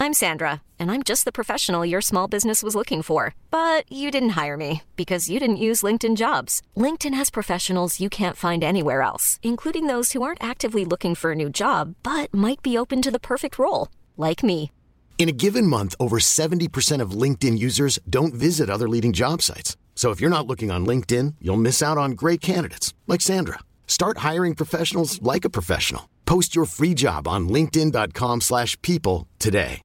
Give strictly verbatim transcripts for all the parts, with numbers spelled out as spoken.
I'm Sandra, and I'm just the professional your small business was looking for. But you didn't hire me because you didn't use LinkedIn Jobs. LinkedIn has professionals you can't find anywhere else, including those who aren't actively looking for a new job, but might be open to the perfect role, like me. In a given month, over seventy percent of LinkedIn users don't visit other leading job sites. So if you're not looking on LinkedIn, you'll miss out on great candidates like Sandra. Start hiring professionals like a professional. Post your free job on linkedin.com slash people today.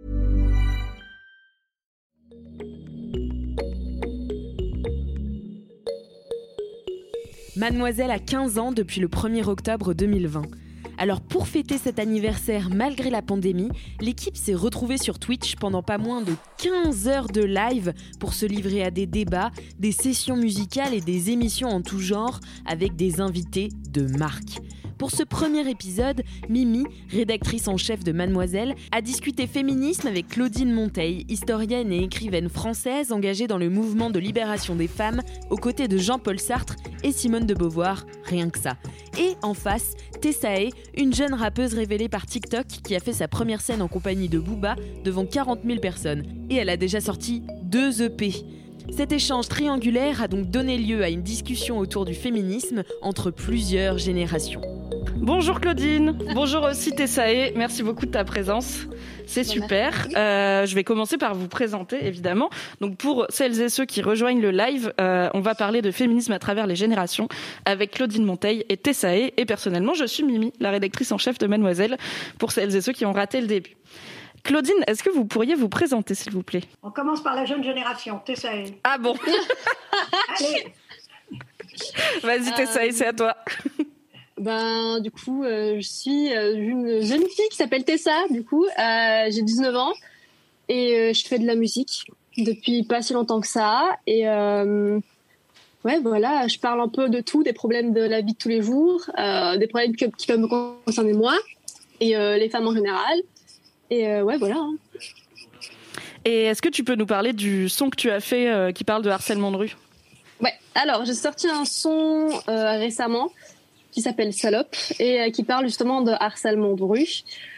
Mademoiselle a quinze ans depuis le premier octobre deux mille vingt. Alors pour fêter cet anniversaire malgré la pandémie, l'équipe s'est retrouvée sur Twitch pendant pas moins de quinze heures de live pour se livrer à des débats, des sessions musicales et des émissions en tout genre avec des invités de marque. Pour ce premier épisode, Mimi, rédactrice en chef de Mademoiselle, a discuté féminisme avec Claudine Monteil, historienne et écrivaine française engagée dans le mouvement de libération des femmes, aux côtés de Jean-Paul Sartre et Simone de Beauvoir, rien que ça. Et en face, Tessae, une jeune rappeuse révélée par TikTok qui a fait sa première scène en compagnie de Booba devant quarante mille personnes. Et elle a déjà sorti deux E P. Cet échange triangulaire a donc donné lieu à une discussion autour du féminisme entre plusieurs générations. Bonjour Claudine, bonjour aussi Tessae, merci beaucoup de ta présence, c'est super. Euh, je vais commencer par vous présenter évidemment. Donc pour celles et ceux qui rejoignent le live, euh, on va parler de féminisme à travers les générations avec Claudine Monteil et Tessae. Et personnellement, je suis Mimi, la rédactrice en chef de Mademoiselle, pour celles et ceux qui ont raté le début. Claudine, est-ce que vous pourriez vous présenter, s'il vous plaît ? On commence par la jeune génération, Tessae. Ah bon ? Allez. Vas-y Tessae, euh... c'est à toi. Ben, du coup, euh, je suis euh, une jeune fille qui s'appelle Tessa, du coup. Euh, j'ai dix-neuf ans et euh, je fais de la musique depuis pas si longtemps que ça. Et euh, ouais, voilà, je parle un peu de tout, des problèmes de la vie de tous les jours, euh, des problèmes que, qui peuvent me concerner moi et euh, les femmes en général. Et euh, ouais, voilà. Hein. Et est-ce que tu peux nous parler du son que tu as fait euh, qui parle de harcèlement de rue ? Ouais, alors j'ai sorti un son euh, récemment qui s'appelle Salope et euh, qui parle justement de harcèlement de rue.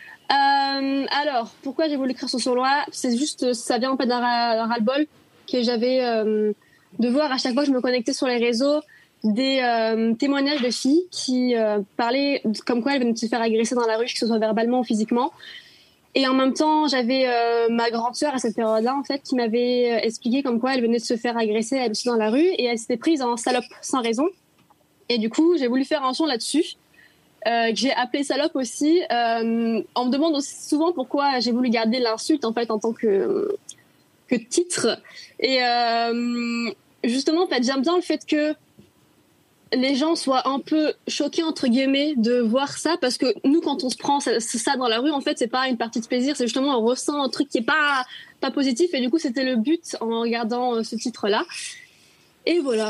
Euh, alors, pourquoi j'ai voulu écrire ce son-là ? C'est juste, ça vient en fait d'un, d'un ras-le-bol que j'avais euh, de voir à chaque fois que je me connectais sur les réseaux des euh, témoignages de filles qui euh, parlaient comme quoi elles venaient de se faire agresser dans la rue, que ce soit verbalement ou physiquement. Et en même temps, j'avais euh, ma grande sœur à cette période-là, en fait, qui m'avait euh, expliqué comme quoi elle venait de se faire agresser elle aussi dans la rue et elle s'était prise en salope sans raison. Et du coup, j'ai voulu faire un son là-dessus, euh, que j'ai appelé Salope aussi. Euh, on me demande aussi souvent pourquoi j'ai voulu garder l'insulte, en fait, en tant que, que titre. Et euh, justement, en fait, j'aime bien le fait que les gens soient un peu choqués, entre guillemets, de voir ça, parce que nous, quand on se prend ça, ça dans la rue, en fait, c'est pas une partie de plaisir, c'est justement, on ressent un truc qui est pas, pas positif. Et du coup, c'était le but en regardant ce titre-là. Et voilà.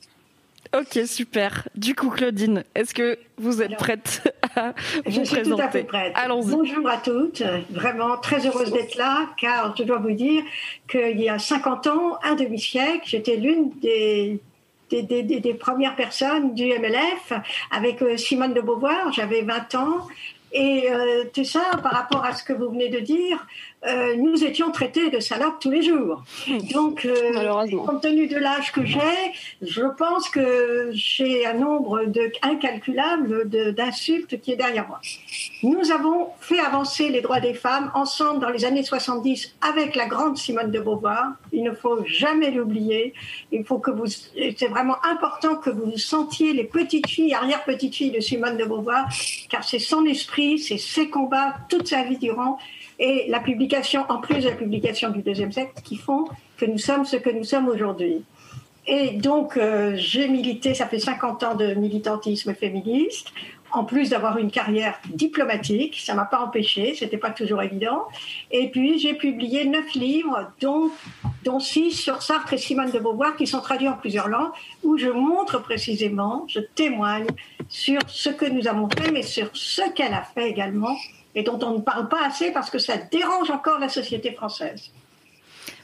Ok, super. Du coup, Claudine, est-ce que vous êtes Alors, prête à vous je présenter ? suis tout à fait prête. Allons-y. Bonjour à toutes. Vraiment très heureuse d'être là, car je dois vous dire qu'il y a cinquante ans, un demi-siècle, j'étais l'une des, des, des, des, des premières personnes du M L F avec Simone de Beauvoir. J'avais vingt ans. Et euh, tout ça, par rapport à ce que vous venez de dire, euh, nous étions traités de salopes tous les jours. Donc, euh, compte tenu de l'âge que j'ai, je pense que j'ai un nombre de, incalculable de, d'insultes qui est derrière moi. Nous avons fait avancer les droits des femmes ensemble dans les années soixante-dix avec la grande Simone de Beauvoir. Il ne faut jamais l'oublier. Il faut que vous, c'est vraiment important que vous sentiez les petites filles, arrière-petites filles de Simone de Beauvoir, car c'est son esprit, c'est ses combats toute sa vie durant, et la publication, en plus de la publication du deuxième siècle, qui font que nous sommes ce que nous sommes aujourd'hui. Et donc, euh, j'ai milité, ça fait cinquante ans de militantisme féministe, en plus d'avoir une carrière diplomatique, ça ne m'a pas empêché, ce n'était pas toujours évident. Et puis, j'ai publié neuf livres, dont, dont six sur Sartre et Simone de Beauvoir, qui sont traduits en plusieurs langues, où je montre précisément, je témoigne sur ce que nous avons fait, mais sur ce qu'elle a fait également, et dont on ne parle pas assez parce que ça dérange encore la société française.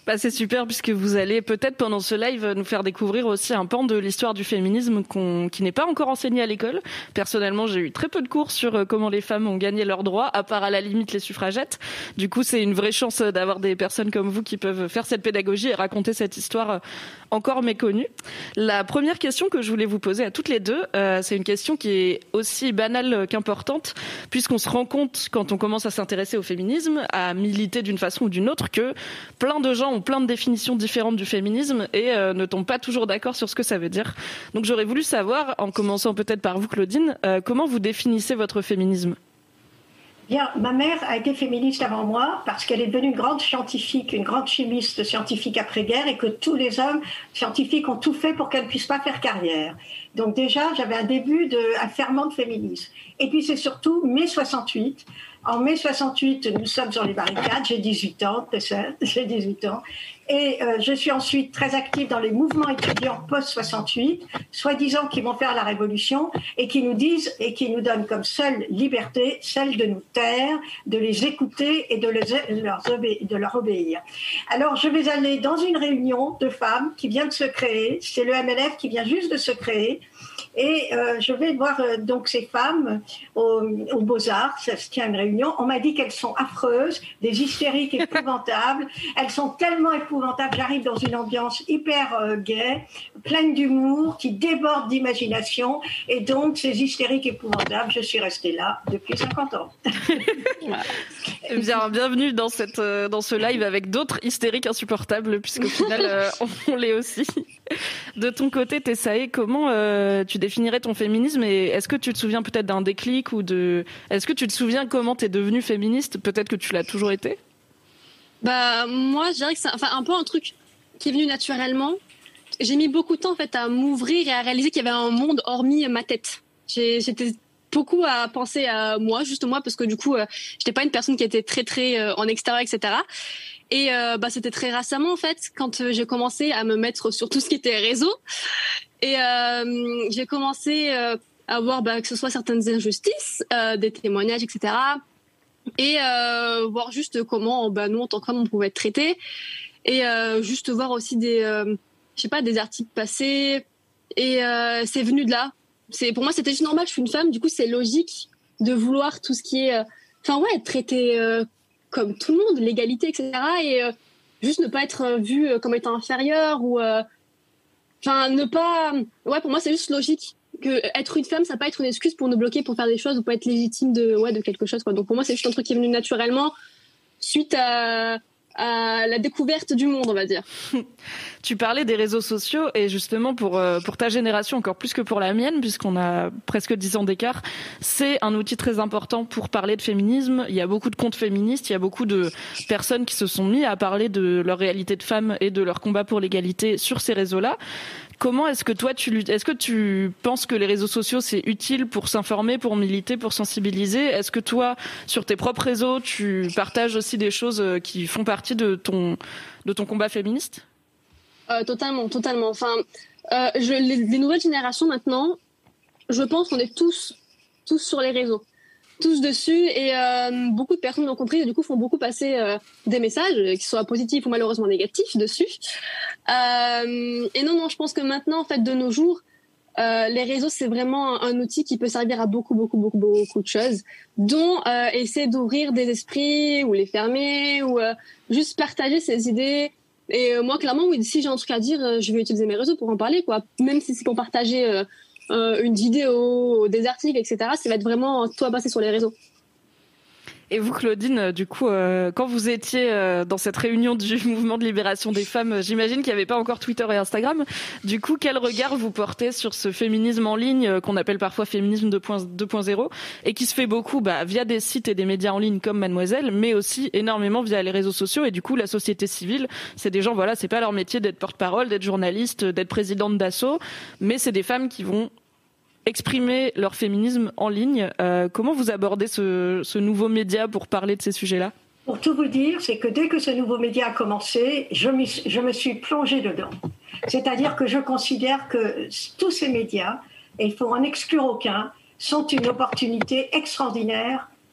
Bah, c'est super puisque vous allez peut-être pendant ce live nous faire découvrir aussi un pan de l'histoire du féminisme qu'on, qui n'est pas encore enseigné à l'école. Personnellement, j'ai eu très peu de cours sur comment les femmes ont gagné leurs droits, à part à la limite les suffragettes. Du coup, c'est une vraie chance d'avoir des personnes comme vous qui peuvent faire cette pédagogie et raconter cette histoire encore méconnue. La première question que je voulais vous poser à toutes les deux, euh, c'est une question qui est aussi banale qu'importante, puisqu'on se rend compte quand on commence à s'intéresser au féminisme, à militer d'une façon ou d'une autre, que plein de gens ont plein de définitions différentes du féminisme et euh, ne tombent pas toujours d'accord sur ce que ça veut dire. Donc j'aurais voulu savoir, en commençant peut-être par vous Claudine, euh, comment vous définissez votre féminisme ? Bien, ma mère a été féministe avant moi parce qu'elle est devenue une grande scientifique, une grande chimiste scientifique après-guerre et que tous les hommes scientifiques ont tout fait pour qu'elle ne puisse pas faire carrière. Donc déjà, j'avais un début, de, un ferment de féminisme. Et puis c'est surtout mai soixante-huit. En mai soixante-huit, nous sommes sur les barricades, j'ai dix-huit ans, j'ai dix-huit ans. Et euh, je suis ensuite très active dans les mouvements étudiants post-soixante-huit, soi-disant qui vont faire la révolution et qui nous disent et qui nous donnent comme seule liberté celle de nous taire, de les écouter et de, les, leur, obé- de leur obéir. Alors je vais aller dans une réunion de femmes qui vient de se créer, c'est le M L F qui vient juste de se créer. Et euh, je vais voir euh, donc ces femmes au, au Beaux-Arts, ça se tient une réunion. On m'a dit qu'elles sont affreuses, des hystériques épouvantables. Elles sont tellement épouvantables. J'arrive dans une ambiance hyper euh, gaie, pleine d'humour, qui déborde d'imagination. Et donc, ces hystériques épouvantables, je suis restée là depuis cinquante ans. Eh bien, bienvenue dans, cette, euh, dans ce live avec d'autres hystériques insupportables, puisqu'au final, euh, on l'est aussi. De ton côté, Tessae, comment euh, tu définirais ton féminisme et est-ce que tu te souviens peut-être d'un déclic ou de... Est-ce que tu te souviens comment t'es devenue féministe ? Peut-être que tu l'as toujours été ? Bah, moi, je dirais que c'est enfin, un peu un truc qui est venu naturellement. J'ai mis beaucoup de temps en fait, à m'ouvrir et à réaliser qu'il y avait un monde hormis ma tête. J'ai, j'étais beaucoup à penser à moi, juste moi, parce que du coup, euh, j'étais pas une personne qui était très, très euh, en extérieur, et cetera. Et euh, bah, c'était très récemment, en fait, quand euh, j'ai commencé à me mettre sur tout ce qui était réseau. Et euh, j'ai commencé euh, à voir bah, que ce soit certaines injustices, euh, des témoignages, et cetera. Et euh, voir juste comment bah, nous, en tant que femmes, on pouvait être traités. Et euh, juste voir aussi des, euh, je sais pas, des articles passés. Et euh, c'est venu de là. C'est, pour moi, c'était juste normal. Je suis une femme, du coup, c'est logique de vouloir tout ce qui est... Enfin, euh, ouais, être traitée euh, comme tout le monde, l'égalité, et cetera. Et euh, juste ne pas être vue comme étant inférieure ou... Enfin, euh, ne pas... Ouais, pour moi, c'est juste logique. Que être une femme, ça va pas être une excuse pour nous bloquer, pour faire des choses ou pas être légitime de, ouais, de quelque chose, quoi. Donc, pour moi, c'est juste un truc qui est venu naturellement suite à... à la découverte du monde, on va dire. Tu parlais des réseaux sociaux et justement pour euh, pour ta génération encore plus que pour la mienne, puisqu'on a presque dix ans d'écart, c'est un outil très important pour parler de féminisme. Il y a beaucoup de comptes féministes, il y a beaucoup de personnes qui se sont mis à parler de leur réalité de femme et de leur combat pour l'égalité sur ces réseaux-là. Comment est-ce que toi, tu est-ce que tu penses que les réseaux sociaux, c'est utile pour s'informer, pour militer, pour sensibiliser ? Est-ce que toi, sur tes propres réseaux, tu partages aussi des choses qui font partie de ton, de ton combat féministe ? euh, Totalement, totalement. Enfin, euh, je, les, les nouvelles générations maintenant, je pense qu'on est tous, tous sur les réseaux. Tous dessus et euh, beaucoup de personnes l'ont compris et du coup font beaucoup passer euh, des messages qui soient positifs ou malheureusement négatifs dessus. Euh, et non, non, je pense que maintenant, en fait, de nos jours, euh, les réseaux, c'est vraiment un, un outil qui peut servir à beaucoup, beaucoup, beaucoup, beaucoup de choses, dont euh, essayer d'ouvrir des esprits ou les fermer ou euh, juste partager ses idées. Et euh, moi, clairement, oui, si j'ai un truc à dire, euh, je vais utiliser mes réseaux pour en parler, quoi. Même si c'est pour partager... Euh, Euh, une vidéo, des articles, et cetera. Ça va être vraiment tout à passer sur les réseaux. Et vous, Claudine, du coup, euh, quand vous étiez euh, dans cette réunion du mouvement de libération des femmes, j'imagine qu'il n'y avait pas encore Twitter et Instagram. Du coup, quel regard vous portez sur ce féminisme en ligne euh, qu'on appelle parfois féminisme deux point zéro et qui se fait beaucoup bah, via des sites et des médias en ligne comme Mademoiselle, mais aussi énormément via les réseaux sociaux et du coup, la société civile, c'est des gens, voilà, c'est pas leur métier d'être porte-parole, d'être journaliste, d'être présidente d'asso, mais c'est des femmes qui vont exprimer leur féminisme en ligne. Euh, comment vous abordez ce, ce nouveau média pour parler de ces sujets-là ? Pour tout vous dire, c'est que dès que ce nouveau média a commencé, je, je me suis plongée dedans. C'est-à-dire que je considère que tous ces médias, et il faut en exclure aucun, sont une opportunité extraordinaire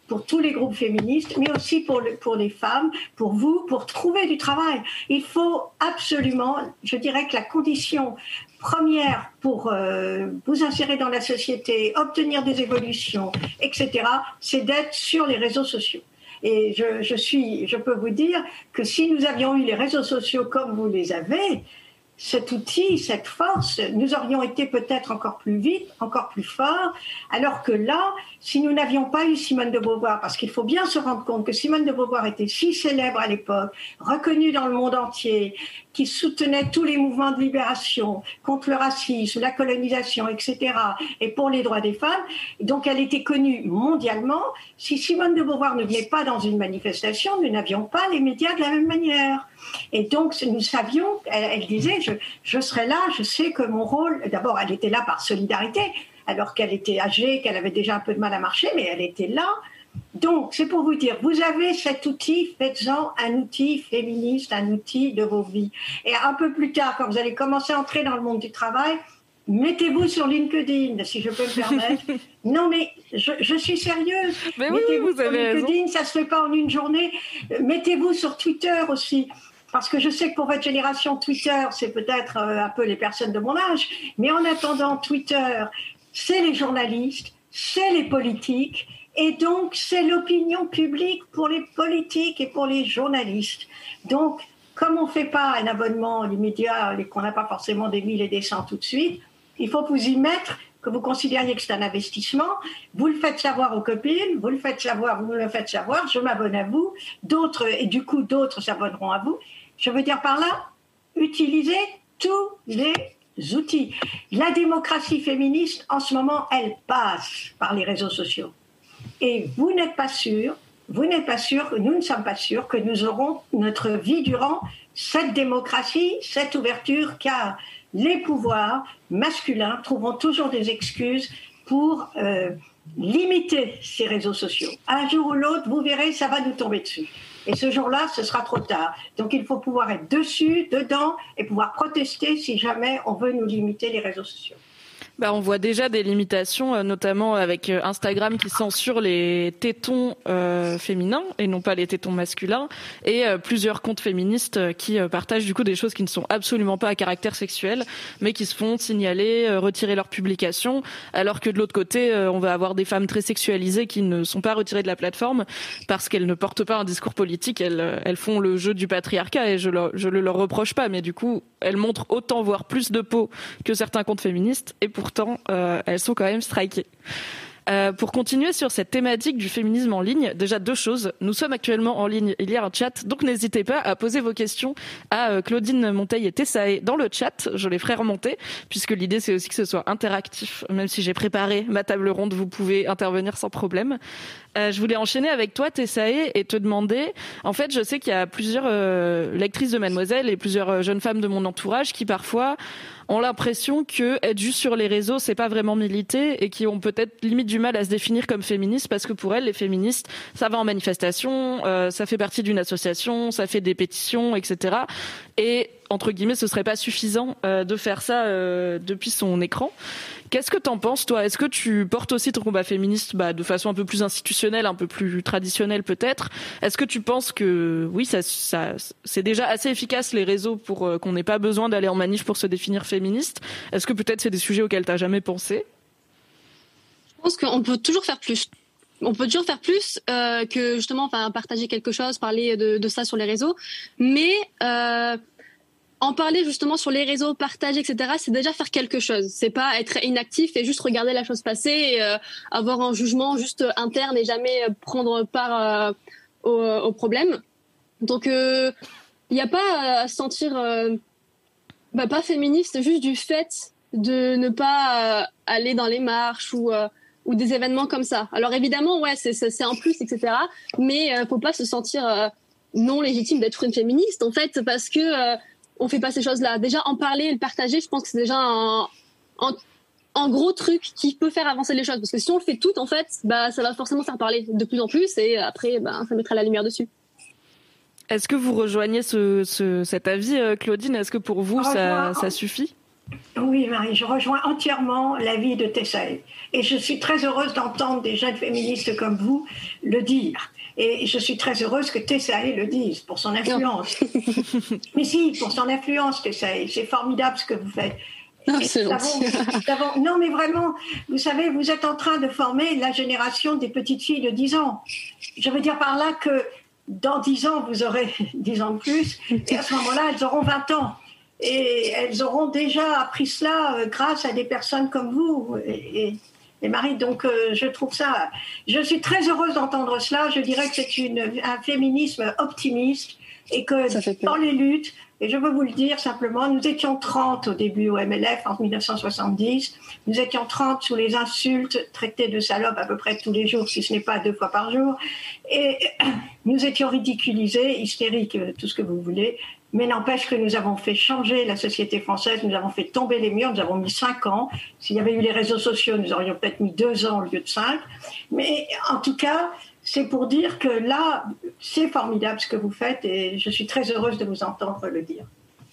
pour tous les groupes féministes, mais aussi pour, le, pour les femmes, pour vous, pour trouver du travail. Il faut absolument, je dirais que la condition première pour euh, vous insérer dans la société, obtenir des évolutions, et cetera, c'est d'être sur les réseaux sociaux. Et je, je, suis, je peux vous dire que si nous avions eu les réseaux sociaux comme vous les avez, cet outil, cette force, nous aurions été peut-être encore plus vite, encore plus forts, alors que là, si nous n'avions pas eu Simone de Beauvoir, parce qu'il faut bien se rendre compte que Simone de Beauvoir était si célèbre à l'époque, reconnue dans le monde entier, qui soutenait tous les mouvements de libération contre le racisme, la colonisation, et cetera, et pour les droits des femmes, donc elle était connue mondialement. Si Simone de Beauvoir ne venait pas dans une manifestation, nous n'avions pas les médias de la même manière. Et donc, nous savions, elle, elle disait, je, je serai là, je sais que mon rôle, d'abord, elle était là par solidarité, alors qu'elle était âgée, qu'elle avait déjà un peu de mal à marcher, mais elle était là. Donc, c'est pour vous dire, vous avez cet outil, faites-en un outil féministe, un outil de vos vies. Et un peu plus tard, quand vous allez commencer à entrer dans le monde du travail, mettez-vous sur LinkedIn, si je peux me permettre. Non, mais je, je suis sérieuse. Mais mettez-vous oui, vous sur avez LinkedIn, raison. ça ne se fait pas en une journée. Mettez-vous sur Twitter aussi. Parce que je sais que pour votre génération, Twitter, c'est peut-être un peu les personnes de mon âge. Mais en attendant, Twitter, c'est les journalistes, c'est les politiques. Et donc, c'est l'opinion publique pour les politiques et pour les journalistes. Donc, comme on ne fait pas un abonnement immédiat, qu'on n'a pas forcément des mille et des cents tout de suite, il faut vous y mettre, que vous considériez que c'est un investissement. Vous le faites savoir aux copines, vous le faites savoir, vous me le faites savoir, je m'abonne à vous. D'autres, et du coup, d'autres s'abonneront à vous. Je veux dire par là, utilisez tous les outils. La démocratie féministe, en ce moment, elle passe par les réseaux sociaux. Et vous n'êtes pas sûr, vous n'êtes pas sûr, nous ne sommes pas sûrs que nous aurons notre vie durant cette démocratie, cette ouverture, car les pouvoirs masculins trouveront toujours des excuses pour euh, limiter ces réseaux sociaux. Un jour ou l'autre, vous verrez, ça va nous tomber dessus. Et ce jour-là, ce sera trop tard. Donc il faut pouvoir être dessus, dedans, et pouvoir protester si jamais on veut nous limiter les réseaux sociaux. Bah, on voit déjà des limitations, notamment avec Instagram qui censure les tétons euh, féminins et non pas les tétons masculins, et euh, plusieurs comptes féministes qui euh, partagent du coup des choses qui ne sont absolument pas à caractère sexuel, mais qui se font signaler, euh, retirer leurs publications, alors que de l'autre côté, euh, on va avoir des femmes très sexualisées qui ne sont pas retirées de la plateforme parce qu'elles ne portent pas un discours politique, elles, elles font le jeu du patriarcat, et je le, je le leur reproche pas, mais du coup, elles montrent autant, voire plus de peau que certains comptes féministes, et pour Pourtant, euh, elles sont quand même strikées. Euh, pour continuer sur cette thématique du féminisme en ligne, déjà deux choses. Nous sommes actuellement en ligne, il y a un chat, donc n'hésitez pas à poser vos questions à euh, Claudine Monteil et Tessae dans le chat. Je les ferai remonter, puisque l'idée c'est aussi que ce soit interactif. Même si j'ai préparé ma table ronde, vous pouvez intervenir sans problème. Euh, je voulais enchaîner avec toi, Tessae, et te demander, en fait, je sais qu'il y a plusieurs euh, lectrices de Mademoiselle et plusieurs euh, jeunes femmes de mon entourage qui parfois ont l'impression que être juste sur les réseaux, c'est pas vraiment militer, et qui ont peut-être limite du mal à se définir comme féministes, parce que pour elles, les féministes, ça va en manifestation, euh, ça fait partie d'une association, ça fait des pétitions, et cetera. Et entre guillemets, ce serait pas suffisant euh, de faire ça euh, depuis son écran. Qu'est-ce que t'en penses, toi ? Est-ce que tu portes aussi ton combat féministe bah, de façon un peu plus institutionnelle, un peu plus traditionnelle peut-être ? Est-ce que tu penses que oui, ça, ça, c'est déjà assez efficace les réseaux pour euh, qu'on n'ait pas besoin d'aller en manif pour se définir féministe ? Est-ce que peut-être c'est des sujets auxquels t'as jamais pensé ? Je pense qu'on peut toujours faire plus. On peut toujours faire plus euh, que justement, enfin, partager quelque chose, parler de, de ça sur les réseaux, mais euh, en parler justement sur les réseaux, partager, et cetera, c'est déjà faire quelque chose. C'est pas être inactif et juste regarder la chose passer, et euh, avoir un jugement juste interne et jamais prendre part euh, au, au problème. Donc, il euh, n'y a pas à se sentir euh, bah, pas féministe juste du fait de ne pas euh, aller dans les marches ou euh, ou des événements comme ça. Alors évidemment, ouais, c'est c'est, c'est un plus, et cetera. Mais euh, faut pas se sentir euh, non légitime d'être une féministe en fait, parce que euh, on fait pas ces choses-là. Déjà, en parler et le partager, je pense que c'est déjà un, un, un gros truc qui peut faire avancer les choses. Parce que si on le fait tout, en fait, bah, ça va forcément faire parler de plus en plus, et après, bah, ça mettra la lumière dessus. Est-ce que vous rejoignez ce, ce, cet avis, Claudine ? Est-ce que pour vous, ça, ça suffit ? Oui, oui, Marie, je rejoins entièrement l'avis de Tessae. Et je suis très heureuse d'entendre des jeunes féministes comme vous le dire. Et je suis très heureuse que Tessae le dise pour son influence. Mais si, pour son influence, Tessae. C'est formidable ce que vous faites. Non, c'est gentil. Non, mais vraiment, vous savez, vous êtes en train de former la génération des petites filles de dix ans. Je veux dire par là que dans dix ans, vous aurez dix ans de plus, et à ce moment-là, elles auront vingt ans. Et elles auront déjà appris cela euh, grâce à des personnes comme vous et, et, et Marie. Donc, euh, je trouve ça... Je suis très heureuse d'entendre cela. Je dirais que c'est une, un féminisme optimiste et que dans les luttes, et je veux vous le dire simplement, nous étions trente au début au M L F en dix-neuf cent soixante-dix. Nous étions trente sous les insultes, traités de salopes à peu près tous les jours, si ce n'est pas deux fois par jour. Et nous étions ridiculisés, hystériques, tout ce que vous voulez. Mais n'empêche que nous avons fait changer la société française, nous avons fait tomber les murs, nous avons mis cinq ans. S'il y avait eu les réseaux sociaux, nous aurions peut-être mis deux ans au lieu de cinq. Mais en tout cas, c'est pour dire que là, c'est formidable ce que vous faites et je suis très heureuse de vous entendre le dire.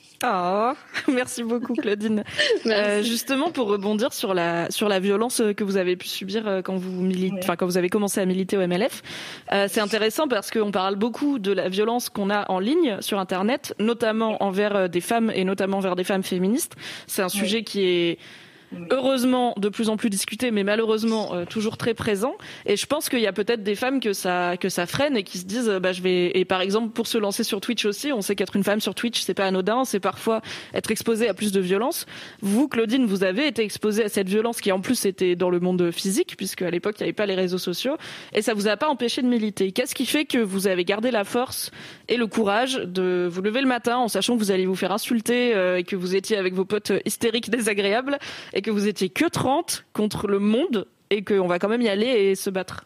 Oh, merci beaucoup Claudine. euh, justement pour rebondir sur la sur la violence que vous avez pu subir quand vous militez, enfin oui. quand vous avez commencé à militer au M L F, euh, c'est intéressant parce qu'on parle beaucoup de la violence qu'on a en ligne sur Internet, notamment envers des femmes et notamment envers des femmes féministes. C'est un oui. sujet qui est heureusement de plus en plus discuté, mais malheureusement euh, toujours très présent. Et je pense qu'il y a peut-être des femmes que ça que ça freine et qui se disent bah je vais et par exemple pour se lancer sur Twitch aussi, on sait qu'être une femme sur Twitch c'est pas anodin, c'est parfois être exposée à plus de violence. Vous Claudine, vous avez été exposée à cette violence qui en plus était dans le monde physique puisque à l'époque il n'y avait pas les réseaux sociaux et ça vous a pas empêché de militer. Qu'est-ce qui fait que vous avez gardé la force et le courage de vous lever le matin en sachant que vous alliez vous faire insulter euh, et que vous étiez avec vos potes hystériques désagréables et que vous étiez que trente contre le monde et qu'on va quand même y aller et se battre?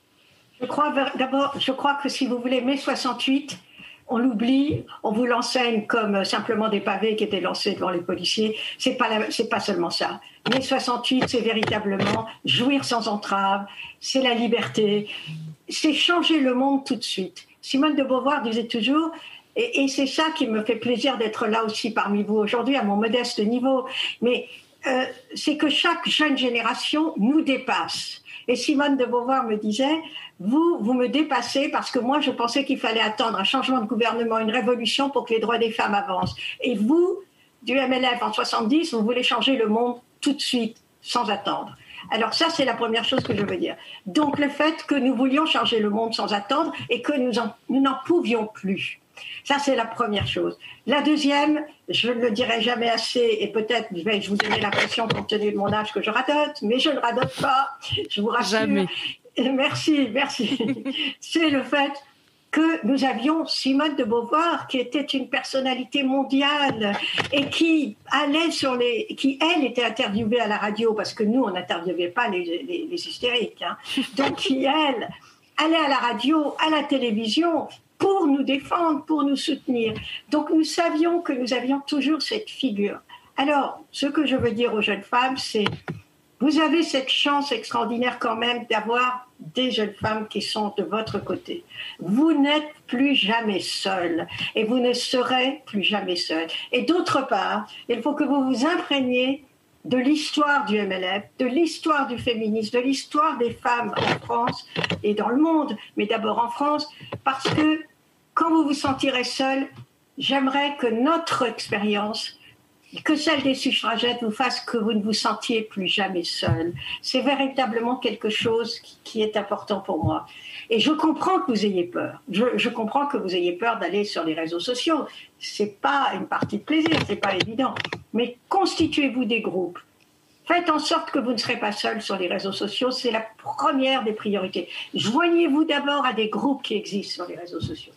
Je crois d'abord, je crois que si vous voulez, mai soixante-huit, on l'oublie, on vous l'enseigne comme simplement des pavés qui étaient lancés devant les policiers. C'est pas la, c'est pas seulement ça. mai soixante-huit, c'est véritablement jouir sans entrave, c'est la liberté, c'est changer le monde tout de suite. Simone de Beauvoir disait toujours. Et, et c'est ça qui me fait plaisir d'être là aussi parmi vous aujourd'hui à mon modeste niveau. Mais Euh, c'est que chaque jeune génération nous dépasse. Et Simone de Beauvoir me disait, vous, vous me dépassez parce que moi, je pensais qu'il fallait attendre un changement de gouvernement, une révolution pour que les droits des femmes avancent. Et vous, du M L F en soixante-dix, vous voulez changer le monde tout de suite, sans attendre. Alors ça, c'est la première chose que je veux dire. Donc le fait que nous voulions changer le monde sans attendre et que nous, en, nous n'en pouvions plus. Ça, c'est la première chose. La deuxième, je ne le dirai jamais assez, et peut-être je vais vous donner l'impression, compte tenu de mon âge, que je radote, mais je ne radote pas, je vous rassure. Jamais. Merci, merci. C'est le fait que nous avions Simone de Beauvoir, qui était une personnalité mondiale et qui allait sur les, qui elle était interviewée à la radio, parce que nous, on n'interviewait pas les, les, les hystériques, hein. Donc qui elle allait à la radio, à la télévision, pour nous défendre, pour nous soutenir. Donc nous savions que nous avions toujours cette figure. Alors, ce que je veux dire aux jeunes femmes, c'est vous avez cette chance extraordinaire quand même d'avoir des jeunes femmes qui sont de votre côté. Vous n'êtes plus jamais seules et vous ne serez plus jamais seules. Et d'autre part, il faut que vous vous imprégniez de l'histoire du M L F, de l'histoire du féminisme, de l'histoire des femmes en France et dans le monde, mais d'abord en France, parce que quand vous vous sentirez seul, j'aimerais que notre expérience, que celle des suffragettes, vous fasse que vous ne vous sentiez plus jamais seul. C'est véritablement quelque chose qui, qui est important pour moi. Et je comprends que vous ayez peur. Je, je comprends que vous ayez peur d'aller sur les réseaux sociaux. C'est pas une partie de plaisir, c'est pas évident. Mais constituez-vous des groupes. Faites en sorte que vous ne serez pas seul sur les réseaux sociaux. C'est la première des priorités. Joignez-vous d'abord à des groupes qui existent sur les réseaux sociaux.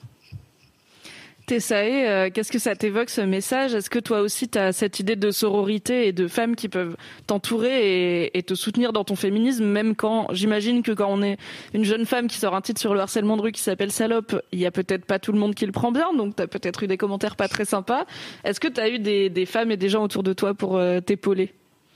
Tessae, euh, qu'est-ce que ça t'évoque ce message? Est-ce que toi aussi tu as cette idée de sororité et de femmes qui peuvent t'entourer et, et te soutenir dans ton féminisme, même quand, j'imagine que quand on est une jeune femme qui sort un titre sur le harcèlement de rue qui s'appelle Salope, il y a peut-être pas tout le monde qui le prend bien, donc tu as peut-être eu des commentaires pas très sympas. Est-ce que tu as eu des, des femmes et des gens autour de toi pour euh, t'épauler?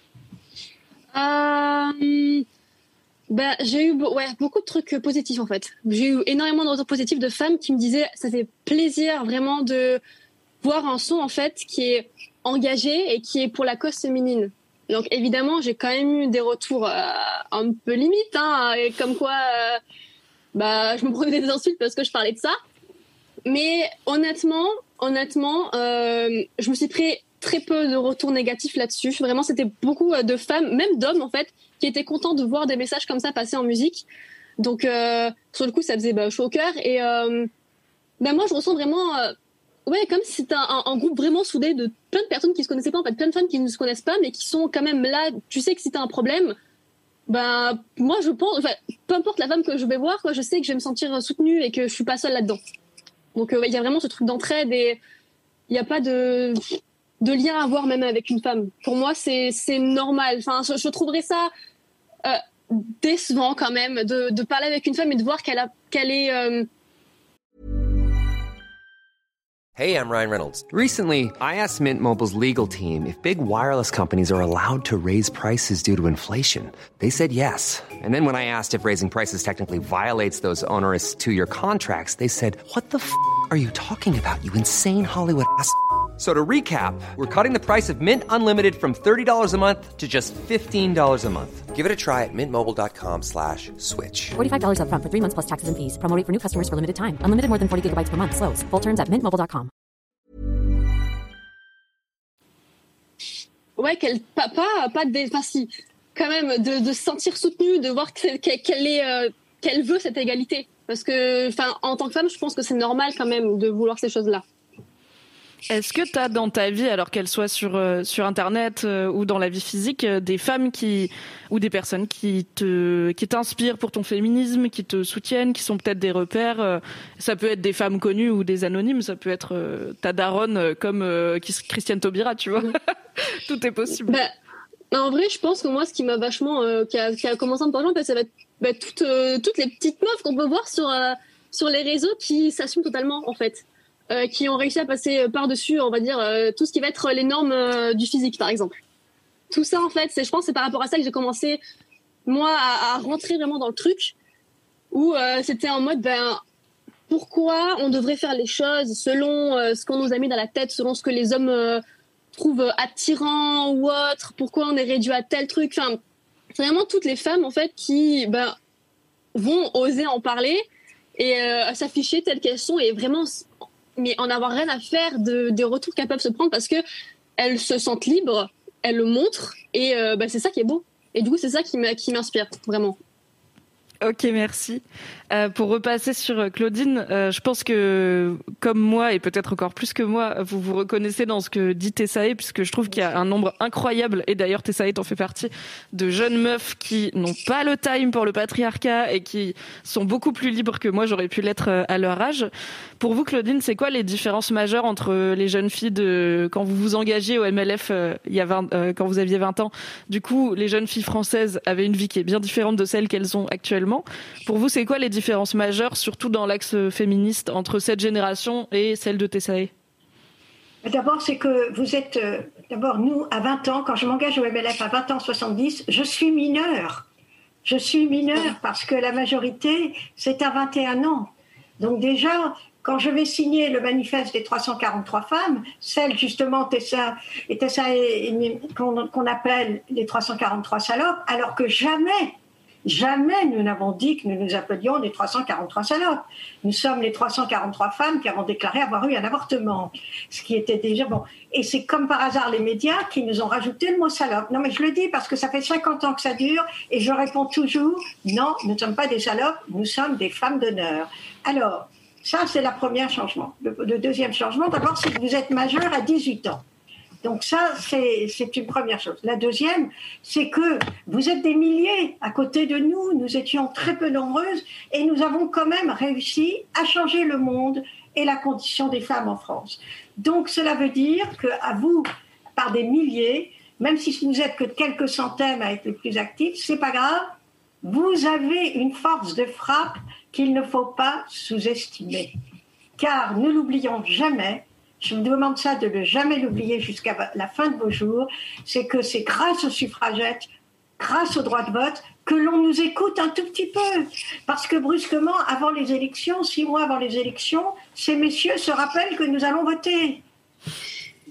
euh... Bah, j'ai eu ouais, beaucoup de trucs positifs en fait. J'ai eu énormément de retours positifs de femmes qui me disaient ça fait plaisir vraiment de voir un son en fait qui est engagé et qui est pour la cause féminine. Donc évidemment, j'ai quand même eu des retours euh, un peu limites, hein, et comme quoi euh, bah, je me prenais des insultes parce que je parlais de ça. Mais honnêtement, honnêtement, euh, je me suis pris très peu de retours négatifs là-dessus. Vraiment, c'était beaucoup de femmes, même d'hommes en fait, qui étaient contents de voir des messages comme ça passer en musique. Donc euh, sur le coup, ça faisait bah, chaud au cœur. Et euh, bah, moi, je ressens vraiment... Euh, Ouais, comme si c'était un, un groupe vraiment soudé de plein de personnes qui se connaissaient pas, en fait, plein de femmes qui ne se connaissent pas, mais qui sont quand même là. Tu sais que si t'as un problème, ben, moi, je pense, enfin, peu importe la femme que je vais voir, quoi, je sais que je vais me sentir soutenue et que je suis pas seule là-dedans. Donc, il euh, y a vraiment ce truc d'entraide et il n'y a pas de, de lien à voir même avec une femme. Pour moi, c'est, c'est normal. Enfin, je, je trouverais ça, euh, décevant quand même de, de parler avec une femme et de voir qu'elle a, qu'elle est, euh, Hey, I'm Ryan Reynolds. Recently, I asked Mint Mobile's legal team if big wireless companies are allowed to raise prices due to inflation. They said yes. And then when I asked if raising prices technically violates those onerous two-year contracts, they said, what the f*** are you talking about, you insane Hollywood ass f- So to recap, we're cutting the price of Mint Unlimited from thirty dollars a month to just fifteen dollars a month. Give it a try at mintmobile.com slash switch. forty-five dollars up front for three months plus taxes and fees. Promo rate for new customers for limited time. Unlimited more than forty gigabytes per month. Slows full terms at mint mobile dot com. Ouais, qu'elle, pas, pas, pas des, enfin si, quand même, de, de se sentir soutenue, de voir qu'elle, qu'elle est, euh, qu'elle veut cette égalité. Parce que, enfin, en tant que femme, je pense que c'est normal quand même de vouloir ces choses-là. Est-ce que tu as dans ta vie, alors qu'elles soient sur euh, sur internet euh, ou dans la vie physique, euh, des femmes qui ou des personnes qui te qui t'inspirent pour ton féminisme, qui te soutiennent, qui sont peut-être des repères, euh, ça peut être des femmes connues ou des anonymes, ça peut être euh, ta daronne euh, comme euh, Christiane Taubira, tu vois. Tout est possible. Bah, en vrai, je pense que moi, ce qui m'a vachement euh, qui, a, qui a commencé à me parler, ça va être bah, toutes euh, toutes les petites meufs qu'on peut voir sur euh, sur les réseaux qui s'assument totalement en fait. Euh, qui ont réussi à passer par-dessus, on va dire, euh, tout ce qui va être les normes euh, du physique, par exemple. Tout ça, en fait, c'est, je pense que c'est par rapport à ça que j'ai commencé, moi, à, à rentrer vraiment dans le truc, où euh, c'était en mode, ben, pourquoi on devrait faire les choses selon euh, ce qu'on nous a mis dans la tête, selon ce que les hommes euh, trouvent attirant ou autre, pourquoi on est réduit à tel truc. Enfin, c'est vraiment toutes les femmes, en fait, qui ben, vont oser en parler et euh, s'afficher telles qu'elles sont et vraiment... mais en avoir rien à faire de, des retours qu'elles peuvent se prendre parce qu'elles se sentent libres, elles le montrent, et euh, bah, c'est ça qui est beau. Et du coup, c'est ça qui, m'a, qui m'inspire, vraiment. Ok, merci. Euh, pour repasser sur Claudine, euh, je pense que, comme moi, et peut-être encore plus que moi, vous vous reconnaissez dans ce que dit Tessae, puisque je trouve qu'il y a un nombre incroyable, et d'ailleurs Tessae t'en fait partie, de jeunes meufs qui n'ont pas le time pour le patriarcat et qui sont beaucoup plus libres que moi, j'aurais pu l'être à leur âge. Pour vous, Claudine, c'est quoi les différences majeures entre les jeunes filles de quand vous vous engagez au M L F euh, il y a vingt, euh, quand vous aviez vingt ans? Du coup, les jeunes filles françaises avaient une vie qui est bien différente de celle qu'elles ont actuellement. Pour vous, c'est quoi les différences majeures, surtout dans l'axe féministe, entre cette génération et celle de Tessae? D'abord, c'est que vous êtes... Euh, d'abord, nous, à vingt ans, quand je m'engage au M L F à vingt ans soixante-dix, je suis mineure. Je suis mineure parce que la majorité, c'est à vingt et un ans. Donc déjà, quand je vais signer le manifeste des trois cent quarante-trois femmes, celle justement Tessa, et Tessa et, et, qu'on, qu'on appelle les trois cent quarante-trois salopes, alors que jamais... Jamais nous n'avons dit que nous nous appelions les trois cent quarante-trois salopes. Nous sommes les trois cent quarante-trois femmes qui avons déclaré avoir eu un avortement. Ce qui était déjà bon. Et c'est comme par hasard les médias qui nous ont rajouté le mot salope. Non, mais je le dis parce que ça fait cinquante ans que ça dure et je réponds toujours non, nous ne sommes pas des salopes, nous sommes des femmes d'honneur. Alors, ça, c'est le premier changement. Le, le deuxième changement, d'abord, c'est que vous êtes majeur à dix-huit ans. Donc ça, c'est, c'est une première chose. La deuxième, c'est que vous êtes des milliers à côté de nous. Nous étions très peu nombreuses et nous avons quand même réussi à changer le monde et la condition des femmes en France. Donc cela veut dire qu'à vous, par des milliers, même si vous êtes que quelques centaines à être les plus actifs, c'est pas grave. Vous avez une force de frappe qu'il ne faut pas sous-estimer. Car ne l'oublions jamais. Je vous demande ça de ne jamais l'oublier jusqu'à la fin de vos jours, c'est que c'est grâce aux suffragettes, grâce au droit de vote, que l'on nous écoute un tout petit peu. Parce que brusquement, avant les élections, six mois avant les élections, ces messieurs se rappellent que nous allons voter.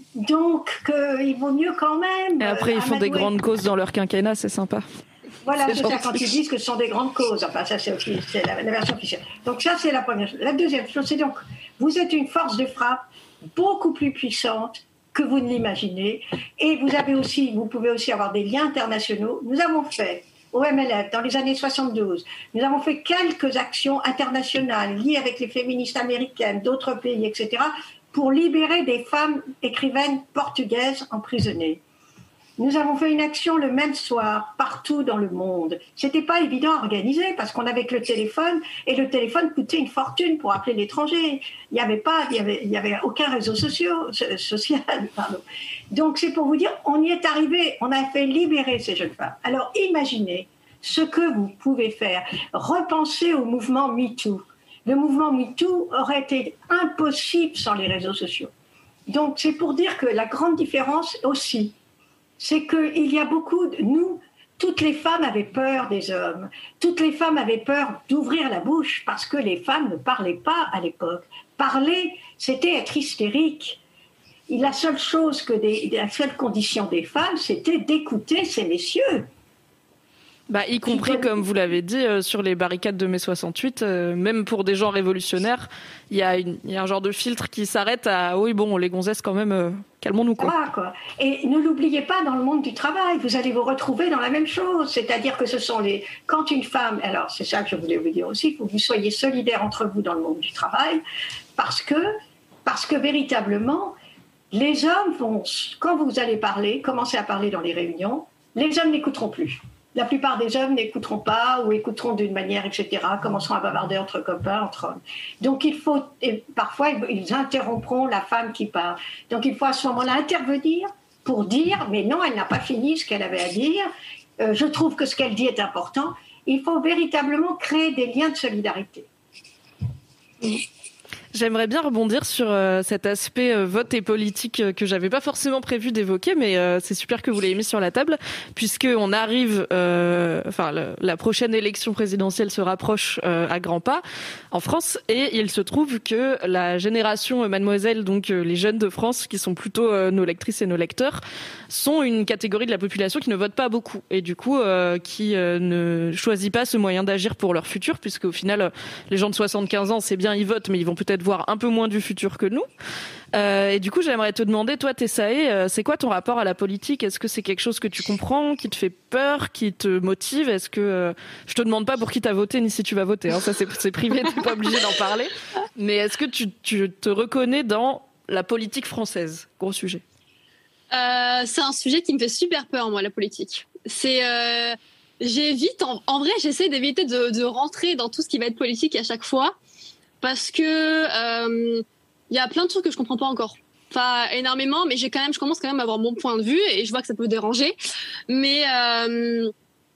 Donc, euh, il vaut mieux quand même... Et après, ils font des grandes causes dans leur quinquennat, c'est sympa. Voilà, c'est, c'est ça, quand ils disent que ce sont des grandes causes. Enfin, ça, c'est, c'est la, la version officielle. Donc, ça, c'est la première chose. La deuxième chose, c'est donc, vous êtes une force de frappe beaucoup plus puissante que vous ne l'imaginez. Et vous avez aussi, vous pouvez aussi avoir des liens internationaux. Nous avons fait, au M L F, dans les années soixante-douze, nous avons fait quelques actions internationales liées avec les féministes américaines, d'autres pays, et cetera, pour libérer des femmes écrivaines portugaises emprisonnées. Nous avons fait une action le même soir, partout dans le monde. C'était pas évident à organiser parce qu'on avait que le téléphone et le téléphone coûtait une fortune pour appeler l'étranger. Il n'y avait pas, il y avait, il y avait aucun réseau social, social, pardon. Donc c'est pour vous dire, on y est arrivé, on a fait libérer ces jeunes femmes. Alors imaginez ce que vous pouvez faire. Repensez au mouvement MeToo. Le mouvement MeToo aurait été impossible sans les réseaux sociaux. Donc c'est pour dire que la grande différence aussi, c'est qu'il y a beaucoup de nous, toutes les femmes avaient peur des hommes, toutes les femmes avaient peur d'ouvrir la bouche parce que les femmes ne parlaient pas à l'époque. Parler, c'était être hystérique. Et la seule chose que des, la seule condition des femmes, c'était d'écouter ces messieurs. Bah, y compris, comme vous l'avez dit, euh, sur les barricades de mai soixante-huit, euh, même pour des gens révolutionnaires, il y, y a un genre de filtre qui s'arrête à « oui, bon, les gonzesses, quand même, euh, calmons-nous, quoi. Ah, » quoi. Et ne l'oubliez pas, dans le monde du travail, vous allez vous retrouver dans la même chose. C'est-à-dire que ce sont les... Quand une femme... Alors, c'est ça que je voulais vous dire aussi, il faut que vous soyez solidaires entre vous dans le monde du travail, parce que, parce que véritablement, les hommes vont, quand vous allez parler, commencer à parler dans les réunions, les hommes n'écouteront plus. La plupart des hommes n'écouteront pas ou écouteront d'une manière, et cetera, commenceront à bavarder entre copains, entre hommes. Donc il faut, et parfois ils interrompront la femme qui parle. Donc il faut à ce moment-là intervenir pour dire, mais non, elle n'a pas fini ce qu'elle avait à dire, euh, je trouve que ce qu'elle dit est important. Il faut véritablement créer des liens de solidarité. J'aimerais bien rebondir sur euh, cet aspect euh, vote et politique euh, que j'avais pas forcément prévu d'évoquer, mais euh, c'est super que vous l'ayez mis sur la table, puisque on arrive, euh, enfin le, la prochaine élection présidentielle se rapproche euh, à grands pas en France, et il se trouve que la génération euh, Mademoiselle, donc euh, les jeunes de France, qui sont plutôt euh, nos lectrices et nos lecteurs, sont une catégorie de la population qui ne vote pas beaucoup, et du coup euh, qui euh, ne choisit pas ce moyen d'agir pour leur futur, puisque au final euh, les gens de soixante-quinze ans, c'est bien, ils votent, mais ils vont peut-être voir un peu moins du futur que nous. Euh, et du coup, j'aimerais te demander, toi, Tessae, euh, c'est quoi ton rapport à la politique ? Est-ce que c'est quelque chose que tu comprends, qui te fait peur, qui te motive ? Est-ce que euh, je te demande pas pour qui t'as voté ni si tu vas voter, hein, ça c'est, c'est privé, t'es pas obligé d'en parler. Mais est-ce que tu, tu te reconnais dans la politique française ? Gros sujet. Euh, c'est un sujet qui me fait super peur, moi, la politique. C'est euh, j'évite, en, en vrai, j'essaie d'éviter de, de rentrer dans tout ce qui va être politique à chaque fois. Parce que il euh, y a plein de trucs que je comprends pas encore, pas énormément, mais j'ai quand même, je commence quand même à avoir mon point de vue et je vois que ça peut déranger. Mais euh,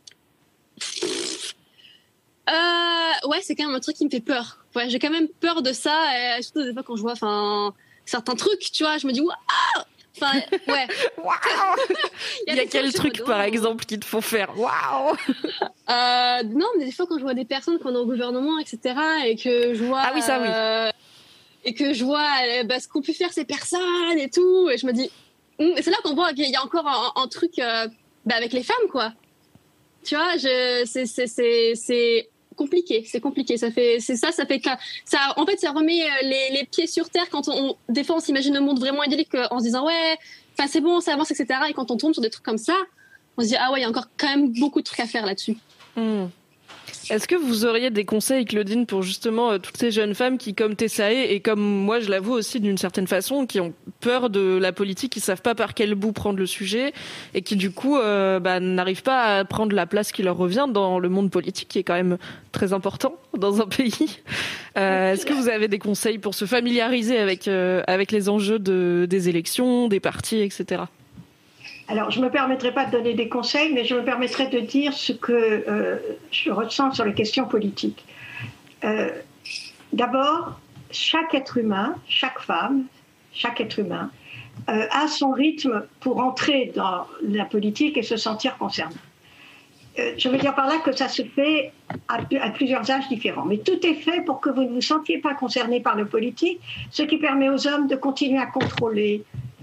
euh, ouais, c'est quand même un truc qui me fait peur. Ouais, j'ai quand même peur de ça, et surtout des fois quand je vois, enfin, certains trucs, tu vois, je me dis waouh. Enfin, ouais. Waouh. Il y a quel truc, par exemple, qui te font faire waouh? euh, Non, mais des fois, quand je vois des personnes qui sont au gouvernement, et cetera, et que je vois. Ah oui, ça oui. Euh, et que je vois bah, ce qu'ont pu faire ces personnes et tout, et je me dis. Et c'est là qu'on voit qu'il y a encore un, un truc euh, bah, avec les femmes, quoi. Tu vois, je, c'est, c'est, c'est, c'est compliqué, c'est compliqué. Ça fait, c'est ça, ça fait que ça, en fait, ça remet les, les pieds sur terre quand on, on des fois, on s'imagine un monde vraiment idyllique en se disant ouais, enfin c'est bon, ça avance, et cetera. Et quand on tombe sur des trucs comme ça, on se dit ah ouais, il y a encore quand même beaucoup de trucs à faire là-dessus. Mmh. Est-ce que vous auriez des conseils, Claudine, pour justement euh, toutes ces jeunes femmes qui, comme Tessae, et comme moi je l'avoue aussi d'une certaine façon, qui ont peur de la politique, qui savent pas par quel bout prendre le sujet, et qui du coup euh, bah, n'arrivent pas à prendre la place qui leur revient dans le monde politique, qui est quand même très important dans un pays. Euh, est-ce que vous avez des conseils pour se familiariser avec, euh, avec les enjeux de, des élections, des partis, et cetera? Alors, je ne me permettrai pas de donner des conseils, mais je me permettrai de dire ce que euh, je ressens sur les questions politiques. Euh, d'abord, chaque être humain, chaque femme, chaque être humain euh, a son rythme pour entrer dans la politique et se sentir concerné. Euh, je veux dire par là que ça se fait à, à plusieurs âges différents. Mais tout est fait pour que vous ne vous sentiez pas concerné par le politique, ce qui permet aux hommes de continuer à contrôler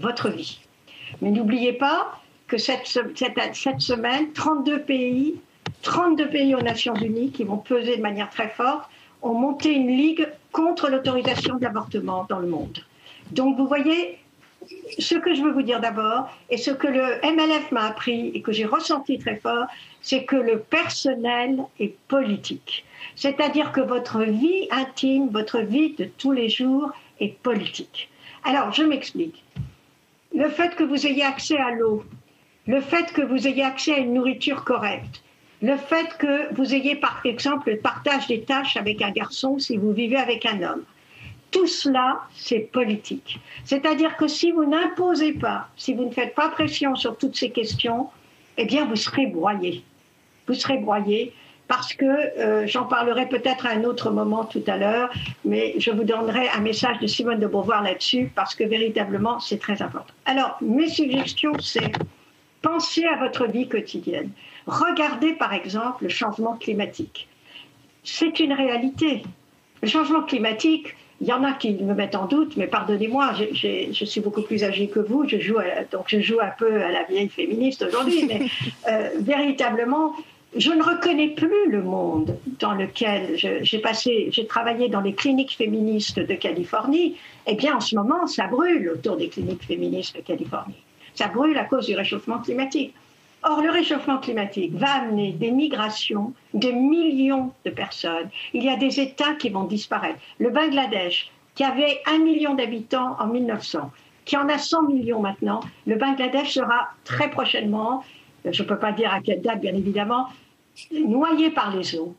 votre vie. Mais n'oubliez pas que cette, cette, cette semaine, trente-deux pays, trente-deux pays aux Nations Unies qui vont peser de manière très forte, ont monté une ligue contre l'autorisation de l'avortement dans le monde. Donc vous voyez, ce que je veux vous dire d'abord, et ce que le M L F m'a appris et que j'ai ressenti très fort, c'est que le personnel est politique. C'est-à-dire que votre vie intime, votre vie de tous les jours est politique. Alors, je m'explique. Le fait que vous ayez accès à l'eau, le fait que vous ayez accès à une nourriture correcte, le fait que vous ayez, par exemple, le partage des tâches avec un garçon si vous vivez avec un homme, tout cela, c'est politique. C'est-à-dire que si vous n'imposez pas, si vous ne faites pas pression sur toutes ces questions, eh bien, vous serez broyé. Vous serez broyé parce que, euh, j'en parlerai peut-être à un autre moment tout à l'heure, mais je vous donnerai un message de Simone de Beauvoir là-dessus parce que véritablement, c'est très important. Alors, mes suggestions, c'est pensez à votre vie quotidienne. Regardez, par exemple, le changement climatique. C'est une réalité. Le changement climatique, il y en a qui me mettent en doute, mais pardonnez-moi, j'ai, j'ai, je suis beaucoup plus âgée que vous, je joue à, donc je joue un peu à la vieille féministe aujourd'hui, mais euh, véritablement, je ne reconnais plus le monde dans lequel je, j'ai passé, j'ai travaillé dans les cliniques féministes de Californie. Eh bien, en ce moment, ça brûle autour des cliniques féministes de Californie. Ça brûle à cause du réchauffement climatique. Or, le réchauffement climatique va amener des migrations de millions de personnes. Il y a des États qui vont disparaître. Le Bangladesh, qui avait un million d'habitants en mille neuf cents, qui en a cent millions maintenant, le Bangladesh sera très prochainement, je ne peux pas dire à quelle date bien évidemment, noyé par les eaux.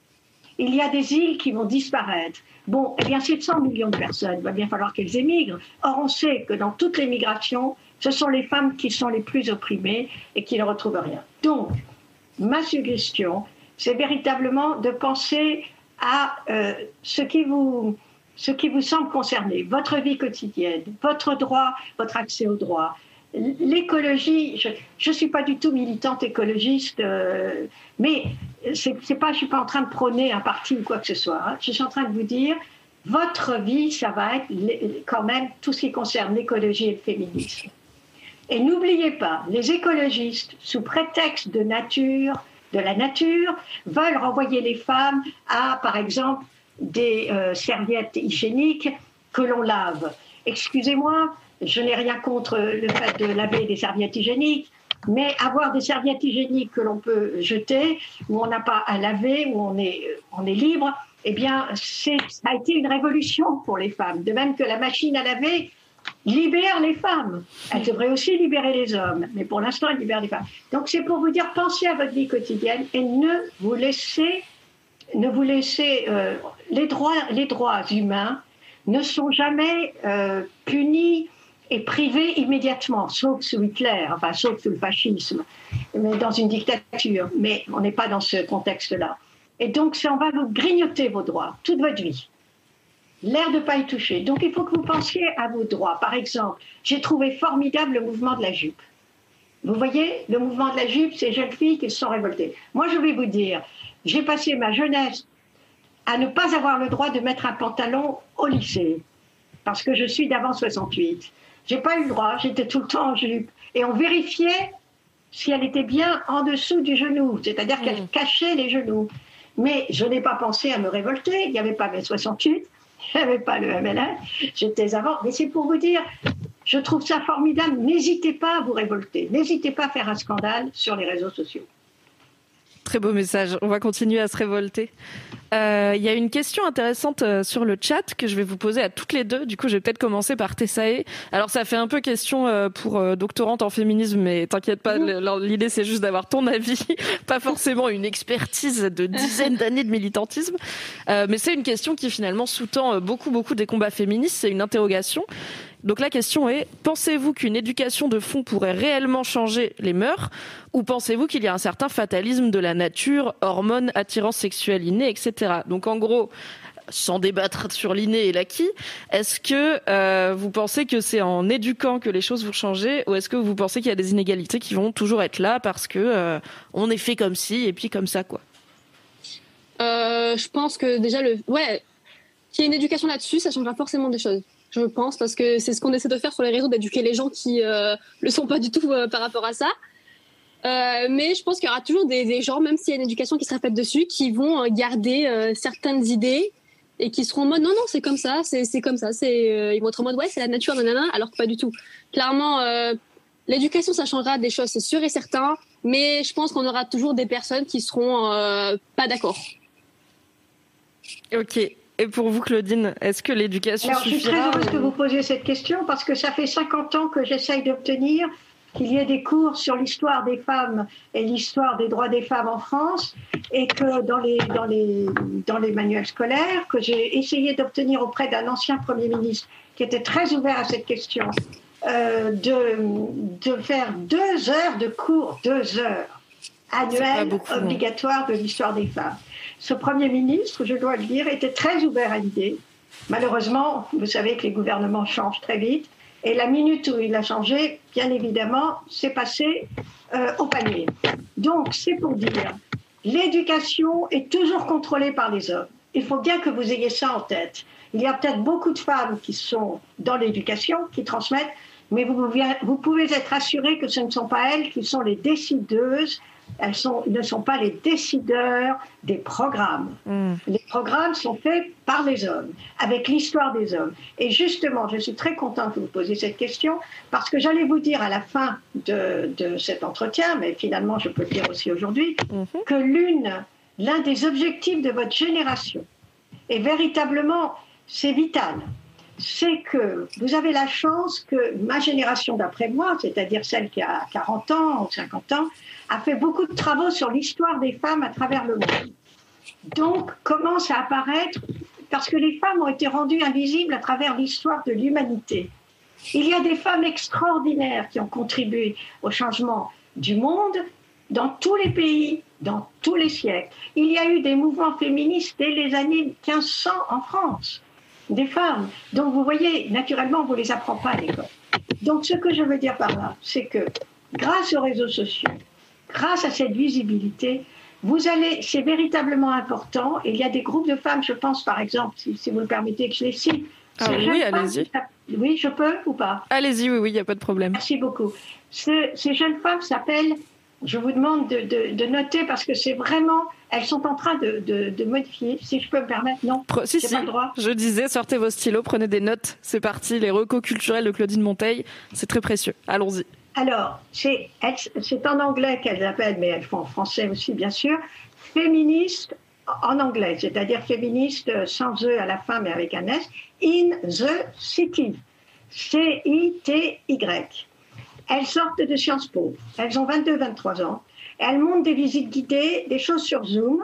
Il y a des îles qui vont disparaître. Bon, eh bien, ces cent millions de personnes, il va bien falloir qu'elles émigrent. Or, on sait que dans toutes les migrations, ce sont les femmes qui sont les plus opprimées et qui ne retrouvent rien. Donc, ma suggestion, c'est véritablement de penser à euh, ce qui vous, ce qui vous semble concerner, votre vie quotidienne, votre droit, votre accès au droit. L'écologie, je ne suis pas du tout militante écologiste, euh, mais c'est, c'est pas, je ne suis pas en train de prôner un parti ou quoi que ce soit. Hein. Je suis en train de vous dire, votre vie, ça va être quand même tout ce qui concerne l'écologie et le féminisme. Et n'oubliez pas, les écologistes, sous prétexte de nature, de la nature, veulent renvoyer les femmes à, par exemple, des euh, serviettes hygiéniques que l'on lave. Excusez-moi, je n'ai rien contre le fait de laver des serviettes hygiéniques, mais avoir des serviettes hygiéniques que l'on peut jeter, où on n'a pas à laver, où on est, on est libre, eh bien, c'est, ça a été une révolution pour les femmes. De même que la machine à laver libère les femmes. Elle devrait aussi libérer les hommes, mais pour l'instant, elle libère les femmes. Donc, c'est pour vous dire, pensez à votre vie quotidienne et ne vous laissez, ne vous laissez, euh, les droits, les droits humains ne sont jamais euh, punis et privés immédiatement, sauf sous Hitler, enfin, sauf sous le fascisme, mais dans une dictature. Mais on n'est pas dans ce contexte-là. Et donc, ça, on va vous grignoter vos droits toute votre vie. L'air de ne pas y toucher. Donc, il faut que vous pensiez à vos droits. Par exemple, j'ai trouvé formidable le mouvement de la jupe. Vous voyez, le mouvement de la jupe, ces jeunes filles qui se sont révoltées. Moi, je vais vous dire, j'ai passé ma jeunesse à ne pas avoir le droit de mettre un pantalon au lycée, parce que je suis d'avant soixante-huit. J'ai pas eu le droit, j'étais tout le temps en jupe. Et on vérifiait si elle était bien en dessous du genou, c'est-à-dire qu'elle mmh. cachait les genoux. Mais je n'ai pas pensé à me révolter, il n'y avait pas mes soixante-huit, il n'y avait pas le M L F, j'étais avant. Mais c'est pour vous dire, je trouve ça formidable, n'hésitez pas à vous révolter, n'hésitez pas à faire un scandale sur les réseaux sociaux. Très beau message, on va continuer à se révolter. Il euh, y a une question intéressante euh, sur le chat que je vais vous poser à toutes les deux. Du coup, je vais peut-être commencer par Tessae. Alors, ça fait un peu question euh, pour euh, doctorante en féminisme, mais t'inquiète pas, mmh. l'idée c'est juste d'avoir ton avis, pas forcément une expertise de dizaines d'années de militantisme. Euh, mais c'est une question qui finalement sous-tend beaucoup, beaucoup des combats féministes. C'est une interrogation. Donc la question est, pensez-vous qu'une éducation de fond pourrait réellement changer les mœurs, ou pensez-vous qu'il y a un certain fatalisme de la nature, hormones, attirance sexuelle innée, et cetera. Donc en gros, sans débattre sur l'inné et l'acquis, est-ce que euh, vous pensez que c'est en éduquant que les choses vont changer, ou est-ce que vous pensez qu'il y a des inégalités qui vont toujours être là parce que euh, on est fait comme ci et puis comme ça, quoi? euh, Je pense que déjà, le ouais, qu'il y ait une éducation là-dessus, ça changera forcément des choses. je pense, parce que c'est ce qu'on essaie de faire sur les réseaux, d'éduquer les gens qui euh, le sont pas du tout euh, par rapport à ça. Euh, mais je pense qu'il y aura toujours des, des gens, même s'il y a une éducation qui sera faite dessus, qui vont euh, garder euh, certaines idées et qui seront en mode non, non, c'est comme ça, c'est, c'est comme ça. C'est, euh, ils vont être en mode ouais, c'est la nature, nanana, alors que pas du tout. Clairement, euh, l'éducation, ça changera des choses, c'est sûr et certain, mais je pense qu'on aura toujours des personnes qui seront euh, pas d'accord. Ok. Et pour vous, Claudine, est-ce que l'éducation Alors, suffira? Je suis très heureuse ou... que vous posiez cette question parce que ça fait cinquante ans que j'essaye d'obtenir qu'il y ait des cours sur l'histoire des femmes et l'histoire des droits des femmes en France, et que dans les, dans les, dans les manuels scolaires, que j'ai essayé d'obtenir auprès d'un ancien Premier ministre qui était très ouvert à cette question, euh, de, de faire deux heures de cours, deux heures annuelles obligatoires de l'histoire des femmes. Ce Premier ministre, je dois le dire, était très ouvert à l'idée. Malheureusement, vous savez que les gouvernements changent très vite. Et la minute où il a changé, bien évidemment, c'est passé euh, au panier. Donc, c'est pour dire, l'éducation est toujours contrôlée par les hommes. Il faut bien que vous ayez ça en tête. Il y a peut-être beaucoup de femmes qui sont dans l'éducation, qui transmettent, mais vous, vous pouvez être assurés que ce ne sont pas elles qui sont les décideuses. Elles sont, ne sont pas les décideurs des programmes. Mmh. Les programmes sont faits par les hommes, avec l'histoire des hommes. Et justement, je suis très contente que vous posiez cette question, parce que j'allais vous dire à la fin de, de cet entretien, mais finalement je peux le dire aussi aujourd'hui, mmh. que l'une, l'un des objectifs de votre génération, et véritablement, c'est vital, c'est que vous avez la chance que ma génération d'après moi, c'est-à-dire celle qui a quarante ans ou cinquante ans, a fait beaucoup de travaux sur l'histoire des femmes à travers le monde. Donc, commence à apparaître, parce que les femmes ont été rendues invisibles à travers l'histoire de l'humanité. Il y a des femmes extraordinaires qui ont contribué au changement du monde dans tous les pays, dans tous les siècles. Il y a eu des mouvements féministes dès les années quinze cents en France. Des femmes. Donc, vous voyez, naturellement, on ne vous les apprend pas à l'école. Donc, ce que je veux dire par là, c'est que grâce aux réseaux sociaux, grâce à cette visibilité, vous allez, c'est véritablement important. Il y a des groupes de femmes, je pense par exemple, si, si vous le permettez que je les cite. Ah oui, allez-y. Femmes, oui, je peux ou pas? Allez-y, oui, oui, il n'y a pas de problème. Merci beaucoup. Ce, ces jeunes femmes s'appellent, je vous demande de, de, de noter parce que c'est vraiment, elles sont en train de, de, de modifier, si je peux me permettre, non, Pre- si, j'ai si. pas le droit. Je disais, sortez vos stylos, prenez des notes, c'est parti, les recos culturels de Claudine Monteil, c'est très précieux, allons-y. Alors, c'est, c'est en anglais qu'elles appellent, mais elles font en français aussi, bien sûr, féministes en anglais, c'est-à-dire féministes sans E à la fin, mais avec un S, in the city, C I T Y. Elles sortent de Sciences Po, elles ont vingt-deux vingt-trois ans, et elles montent des visites guidées, des choses sur Zoom,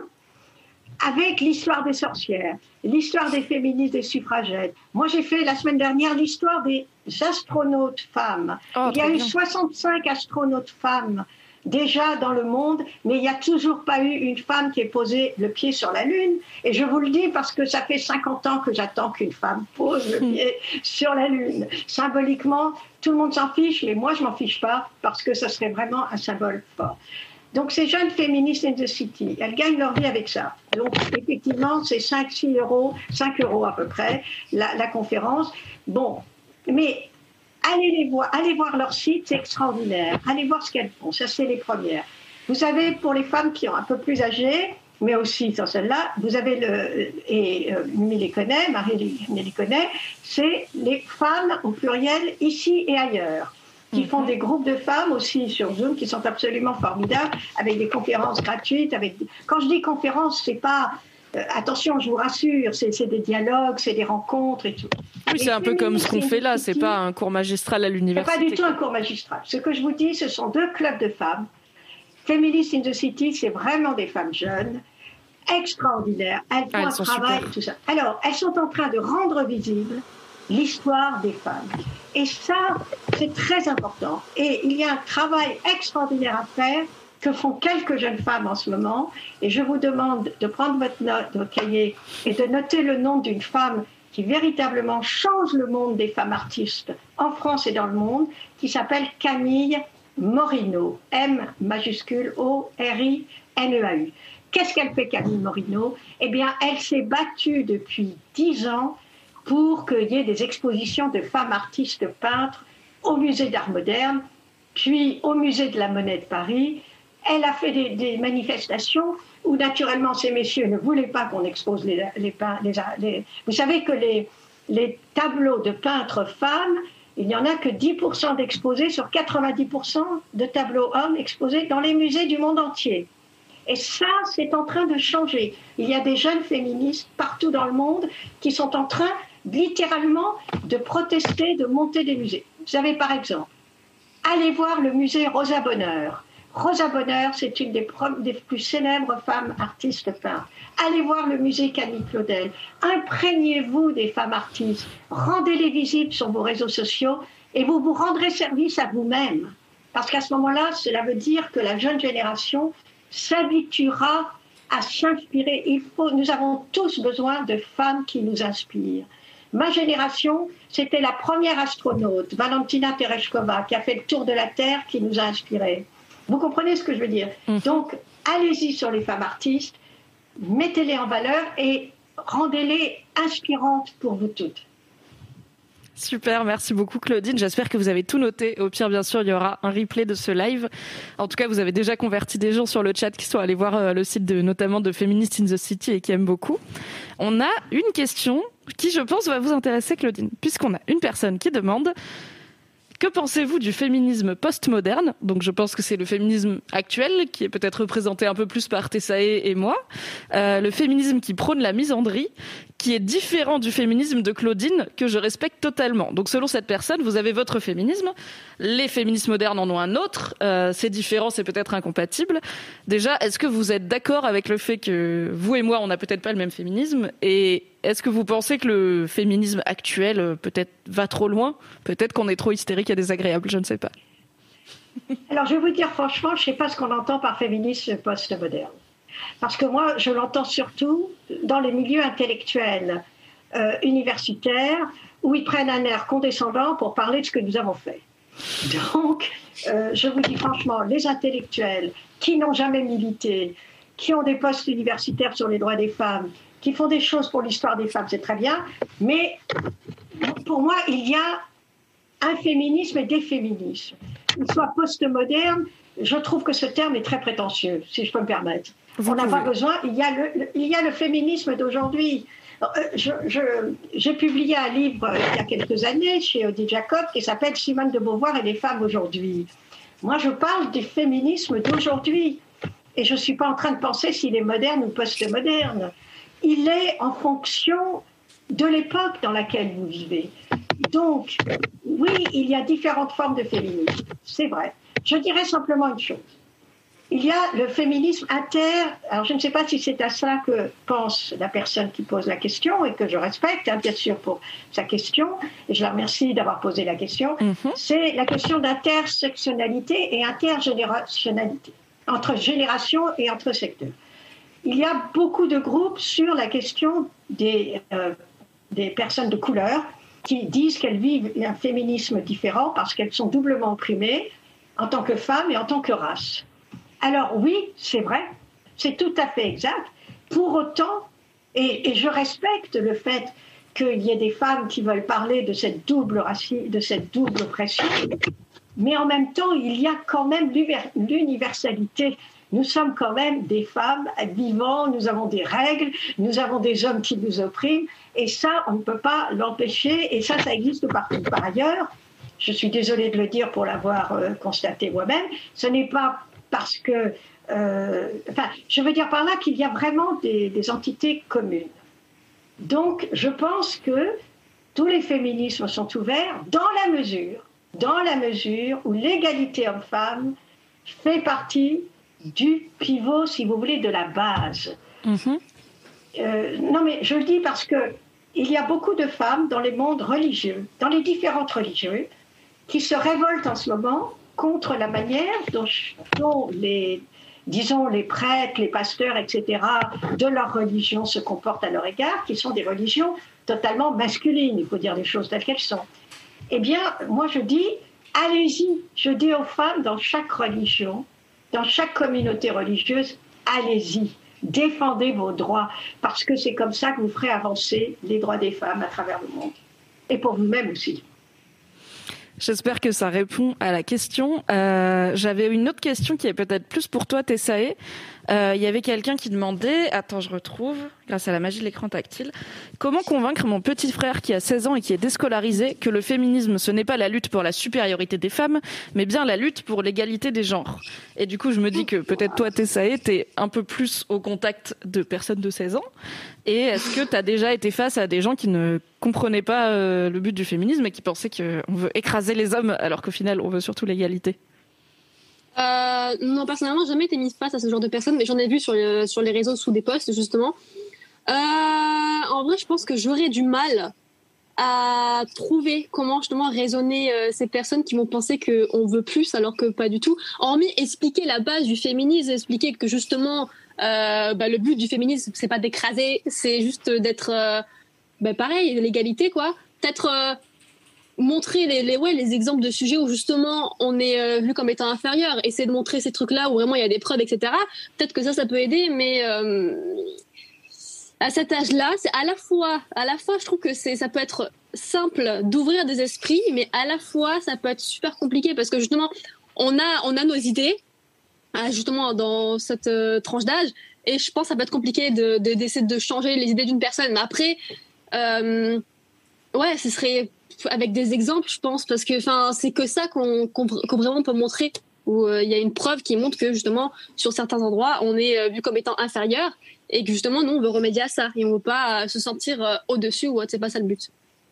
avec l'histoire des sorcières, l'histoire des féministes, des suffragettes. Moi, j'ai fait la semaine dernière l'histoire des astronautes femmes. Oh, il y a eu bien. soixante-cinq astronautes femmes déjà dans le monde, mais il n'y a toujours pas eu une femme qui ait posé le pied sur la Lune. Et je vous le dis parce que ça fait cinquante ans que j'attends qu'une femme pose le pied sur la Lune. Symboliquement, tout le monde s'en fiche, mais moi, je ne m'en fiche pas parce que ça serait vraiment un symbole fort. Donc, ces jeunes féministes in the city, elles gagnent leur vie avec ça. Donc, effectivement, c'est cinq six euros, cinq euros à peu près, la, la conférence. Bon, mais allez les voir, allez voir leur site, c'est extraordinaire. Allez voir ce qu'elles font, ça, c'est les premières. Vous savez, pour les femmes qui sont un peu plus âgées, mais aussi sans celle-là, vous avez le, et euh, Mimi les connaît, Marie les connaît, c'est les femmes au pluriel ici et ailleurs, qui font des groupes de femmes aussi sur Zoom, qui sont absolument formidables, avec des conférences gratuites. Avec... Quand je dis conférences, c'est pas... Euh, attention, je vous rassure, c'est, c'est des dialogues, c'est des rencontres et tout. Oui, c'est et un peu comme ce qu'on fait là, c'est pas un cours magistral à l'université. C'est pas du tout un cours magistral. Ce que je vous dis, ce sont deux clubs de femmes. Feminist in the City, c'est vraiment des femmes jeunes, extraordinaires. Elles font ah, elles un travail, super. Tout ça. Alors, elles sont en train de rendre visible l'histoire des femmes. Et ça, c'est très important. Et il y a un travail extraordinaire à faire que font quelques jeunes femmes en ce moment. Et je vous demande de prendre votre note, votre cahier, et de noter le nom d'une femme qui véritablement change le monde des femmes artistes en France et dans le monde, qui s'appelle Camille Morino. M majuscule O R I N E A U. Qu'est-ce qu'elle fait, Camille Morino? Eh bien, elle s'est battue depuis dix ans pour qu'il y ait des expositions de femmes artistes peintres au musée d'art moderne, puis au musée de la Monnaie de Paris. Elle a fait des, des manifestations où naturellement ces messieurs ne voulaient pas qu'on expose les, les, les, les... Vous savez que les, les tableaux de peintres femmes, il n'y en a que dix pour cent d'exposés sur quatre-vingt-dix pour cent de tableaux hommes exposés dans les musées du monde entier. Et ça, c'est en train de changer. Il y a des jeunes féministes partout dans le monde qui sont en train, littéralement, de protester, de monter des musées. Vous avez par exemple, allez voir le musée Rosa Bonheur. Rosa Bonheur, c'est une des, pro- des plus célèbres femmes artistes peintres. Allez voir le musée Camille Claudel. Imprégnez-vous des femmes artistes. Rendez-les visibles sur vos réseaux sociaux et vous vous rendrez service à vous-même. Parce qu'à ce moment-là, cela veut dire que la jeune génération s'habituera à s'inspirer. Il faut, nous avons tous besoin de femmes qui nous inspirent. Ma génération, c'était la première astronaute, Valentina Tereshkova, qui a fait le tour de la Terre, qui nous a inspirés. Vous comprenez ce que je veux dire ? Mmh. Donc, allez-y sur les femmes artistes, mettez-les en valeur et rendez-les inspirantes pour vous toutes. Super, merci beaucoup Claudine. J'espère que vous avez tout noté. Au pire, bien sûr, il y aura un replay de ce live. En tout cas, vous avez déjà converti des gens sur le chat qui sont allés voir le site de, notamment de Feminist in the City et qui aiment beaucoup. On a une question qui, je pense, va vous intéresser, Claudine, puisqu'on a une personne qui demande: que pensez-vous du féminisme postmoderne ? Donc je pense que c'est le féminisme actuel, qui est peut-être représenté un peu plus par Tessae et moi. Euh, le féminisme qui prône la misandrie, qui est différent du féminisme de Claudine, que je respecte totalement. Donc selon cette personne, vous avez votre féminisme, les féministes modernes en ont un autre, euh, c'est différent, c'est peut-être incompatible. Déjà, est-ce que vous êtes d'accord avec le fait que vous et moi, on n'a peut-être pas le même féminisme ? Et est-ce que vous pensez que le féminisme actuel peut-être va trop loin ? Peut-être qu'on est trop hystérique et désagréable, je ne sais pas. Alors je vais vous dire franchement, je ne sais pas ce qu'on entend par féminisme post-moderne. Parce que moi, je l'entends surtout dans les milieux intellectuels euh, universitaires où ils prennent un air condescendant pour parler de ce que nous avons fait. Donc, euh, je vous dis franchement, les intellectuels qui n'ont jamais milité, qui ont des postes universitaires sur les droits des femmes, qui font des choses pour l'histoire des femmes, c'est très bien, mais pour moi, il y a un féminisme et des féminismes. Qu'il soit post-moderne, je trouve que ce terme est très prétentieux, si je peux me permettre. Vous On n'a pas besoin, il y a le, le, il y a le féminisme d'aujourd'hui. Je, je, j'ai publié un livre il y a quelques années chez Odile Jacob qui s'appelle Simone de Beauvoir et les femmes aujourd'hui. Moi, je parle du féminisme d'aujourd'hui. Et je ne suis pas en train de penser s'il est moderne ou post-moderne. Il est en fonction de l'époque dans laquelle vous vivez. Donc, oui, il y a différentes formes de féminisme, c'est vrai. Je dirais simplement une chose. Il y a le féminisme inter... Alors, je ne sais pas si c'est à ça que pense la personne qui pose la question et que je respecte, hein, bien sûr, pour sa question. Et je la remercie d'avoir posé la question. Mm-hmm. C'est la question d'intersectionnalité et intergénérationnalité, entre générations et entre secteurs. Il y a beaucoup de groupes sur la question des, euh, des personnes de couleur qui disent qu'elles vivent un féminisme différent parce qu'elles sont doublement opprimées en tant que femmes et en tant que race. Alors oui, c'est vrai, c'est tout à fait exact. Pour autant, et, et je respecte le fait qu'il y ait des femmes qui veulent parler de cette double raci- de cette double oppression, mais en même temps, il y a quand même l'universalité. Nous sommes quand même des femmes vivants, nous avons des règles, nous avons des hommes qui nous oppriment, et ça, on ne peut pas l'empêcher, et ça, ça existe partout. Par ailleurs, je suis désolée de le dire pour l'avoir euh, constaté moi-même, ce n'est pas parce que, euh, enfin, je veux dire par là qu'il y a vraiment des, des entités communes. Donc, je pense que tous les féminismes sont ouverts dans la mesure, dans la mesure où l'égalité homme-femme fait partie du pivot, si vous voulez, de la base. Mm-hmm. Euh, non, mais je le dis parce que il y a beaucoup de femmes dans les mondes religieux, dans les différentes religions, qui se révoltent en ce moment contre la manière dont, dont les, disons, les prêtres, les pasteurs, et cetera, de leur religion se comportent à leur égard, qui sont des religions totalement masculines, il faut dire les choses telles qu'elles sont. Eh bien, moi je dis, allez-y, je dis aux femmes dans chaque religion, dans chaque communauté religieuse, allez-y. défendez vos droits, parce que c'est comme ça que vous ferez avancer les droits des femmes à travers le monde. Et pour vous-même aussi. J'espère que ça répond à la question. Euh, j'avais une autre question qui est peut-être plus pour toi, Tessae. Il euh, y avait quelqu'un qui demandait, attends, je retrouve, grâce à la magie de l'écran tactile, comment convaincre mon petit frère qui a seize ans et qui est déscolarisé que le féminisme, ce n'est pas la lutte pour la supériorité des femmes, mais bien la lutte pour l'égalité des genres. Et du coup, je me dis que peut-être toi, Tessae, t'es un peu plus au contact de personnes de seize ans. Et est-ce que t'as déjà été face à des gens qui ne comprenaient pas euh, le but du féminisme et qui pensaient qu'on veut écraser les hommes alors qu'au final, on veut surtout l'égalité ? Euh, non, personnellement, j'ai jamais été mise face à ce genre de personnes, mais j'en ai vu sur, le, sur les réseaux sous des posts, justement. Euh, en vrai, je pense que j'aurais du mal à trouver comment, justement, raisonner euh, ces personnes qui vont penser qu'on veut plus alors que pas du tout. Hormis expliquer la base du féminisme, expliquer que, justement, euh, bah, le but du féminisme, c'est pas d'écraser, c'est juste d'être, euh, bah, pareil, l'égalité, quoi. Peut-être... Euh, montrer les, les, ouais, les exemples de sujets où justement on est euh, vu comme étant inférieur, essayer de montrer ces trucs-là où vraiment il y a des preuves, et cetera. Peut-être que ça, ça peut aider, mais euh, à cet âge-là, c'est à la fois, à la fois, je trouve que c'est, ça peut être simple d'ouvrir des esprits, mais à la fois, ça peut être super compliqué parce que justement, on a, on a nos idées, justement dans cette euh, tranche d'âge, et je pense que ça peut être compliqué de, de, d'essayer de changer les idées d'une personne. Mais après, euh, ouais, ce serait avec des exemples, je pense, parce que enfin, c'est que ça qu'on, qu'on, qu'on vraiment peut montrer, où il euh, y a une preuve qui montre que justement, sur certains endroits, on est euh, vu comme étant inférieur, et que justement, nous, on veut remédier à ça, et on veut pas euh, se sentir euh, au-dessus, ou c'est pas ça le but.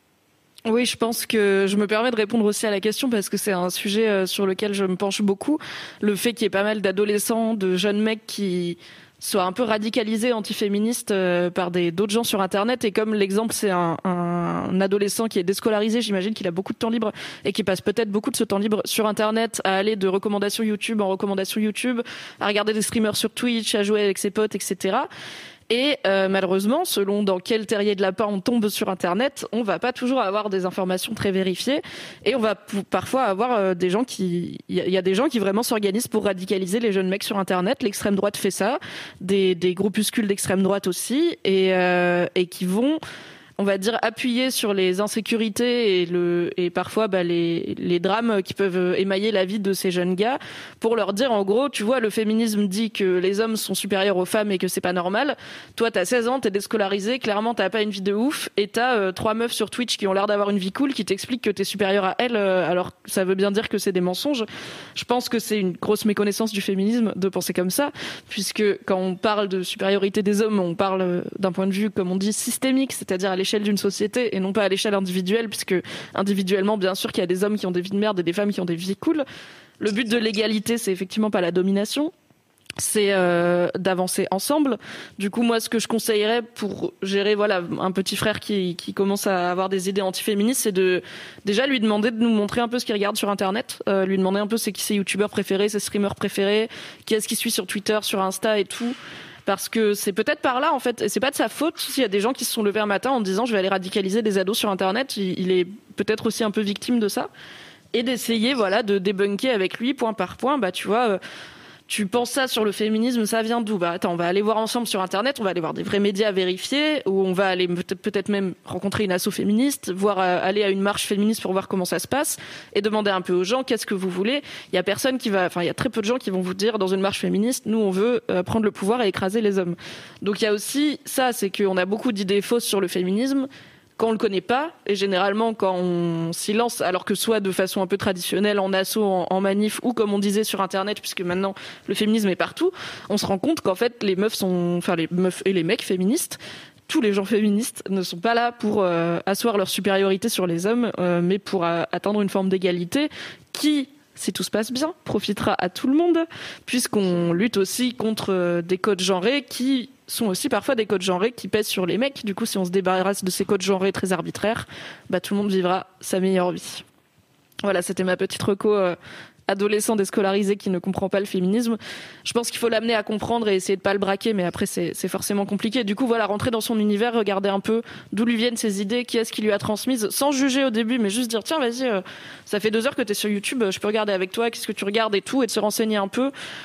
Oui, je pense que je me permets de répondre aussi à la question parce que c'est un sujet euh, sur lequel je me penche beaucoup. Le fait qu'il y ait pas mal d'adolescents, de jeunes mecs qui soient un peu radicalisés antiféministes euh, par des d'autres gens sur Internet. Et comme l'exemple, c'est un, un adolescent qui est déscolarisé, j'imagine qu'il a beaucoup de temps libre et qui passe peut-être beaucoup de ce temps libre sur Internet à aller de recommandations YouTube en recommandations YouTube, à regarder des streamers sur Twitch, à jouer avec ses potes, et cetera. Et euh, malheureusement, selon dans quel terrier de lapin on tombe sur Internet, on va pas toujours avoir des informations très vérifiées, et on va p- parfois avoir euh, des gens qui, il y, y a des gens qui vraiment s'organisent pour radicaliser les jeunes mecs sur Internet. L'extrême droite fait ça, des, des groupuscules d'extrême droite aussi, et, euh, et qui vont, on va dire, appuyer sur les insécurités et le et parfois bah, les les drames qui peuvent émailler la vie de ces jeunes gars pour leur dire en gros, tu vois, le féminisme dit que les hommes sont supérieurs aux femmes et que c'est pas normal. Toi, t'as seize ans, t'es déscolarisé, clairement t'as pas une vie de ouf, et t'as euh, trois meufs sur Twitch qui ont l'air d'avoir une vie cool qui t'expliquent que t'es supérieur à elles, euh, alors ça veut bien dire que c'est des mensonges. Je pense que c'est une grosse méconnaissance du féminisme de penser comme ça, puisque quand on parle de supériorité des hommes, on parle d'un point de vue, comme on dit, systémique, c'est-à-dire à l'échelle d'une société et non pas à l'échelle individuelle, puisque individuellement, bien sûr qu'il y a des hommes qui ont des vies de merde et des femmes qui ont des vies cool. Le but de l'égalité, c'est effectivement pas la domination, c'est euh, d'avancer ensemble. Du coup, moi, ce que je conseillerais pour gérer, voilà, un petit frère qui, qui commence à avoir des idées antiféministes, c'est de déjà lui demander de nous montrer un peu ce qu'il regarde sur Internet, euh, lui demander un peu c'est qui ses youtubeurs préférés, ses streamers préférés, qui est-ce qu'il suit sur Twitter, sur Insta et tout. Parce que c'est peut-être par là, en fait, et c'est pas de sa faute s'il y a des gens qui se sont levés un matin en disant je vais aller radicaliser des ados sur Internet, il, il est peut-être aussi un peu victime de ça, et d'essayer, voilà, de débunker avec lui point par point, bah tu vois, euh, tu penses ça sur le féminisme, ça vient d'où? Bah attends, on va aller voir ensemble sur Internet, on va aller voir des vrais médias vérifiés, ou on va aller peut-être même rencontrer une asso féministe, voire euh, aller à une marche féministe pour voir comment ça se passe, et demander un peu aux gens qu'est-ce que vous voulez. Il y a personne qui va, enfin il y a très peu de gens qui vont vous dire dans une marche féministe, nous on veut euh, prendre le pouvoir et écraser les hommes. Donc il y a aussi ça, c'est qu'on a beaucoup d'idées fausses sur le féminisme quand on le connaît pas, et généralement quand on s'y lance, alors que soit de façon un peu traditionnelle, en asso, en, en manif, ou comme on disait sur Internet, puisque maintenant le féminisme est partout, on se rend compte qu'en fait les meufs sont, enfin les meufs et les mecs féministes, tous les gens féministes ne sont pas là pour euh, asseoir leur supériorité sur les hommes, euh, mais pour euh, atteindre une forme d'égalité qui, si tout se passe bien, profitera à tout le monde, puisqu'on lutte aussi contre euh, des codes genrés qui sont aussi parfois des codes genrés qui pèsent sur les mecs. Du coup, si on se débarrasse de ces codes genrés très arbitraires, bah, tout le monde vivra sa meilleure vie. Voilà, c'était ma petite reco euh, adolescent déscolarisé qui ne comprend pas le féminisme. Je pense qu'il faut l'amener à comprendre et essayer de pas le braquer, mais après c'est, c'est forcément compliqué. Du coup, voilà, rentrer dans son univers, regarder un peu d'où lui viennent ses idées, qui est-ce qui lui a transmises, sans juger au début, mais juste dire tiens, vas-y, euh, ça fait deux heures que t'es sur YouTube, je peux regarder avec toi, qu'est-ce que tu regardes et tout, et de se renseigner un peu.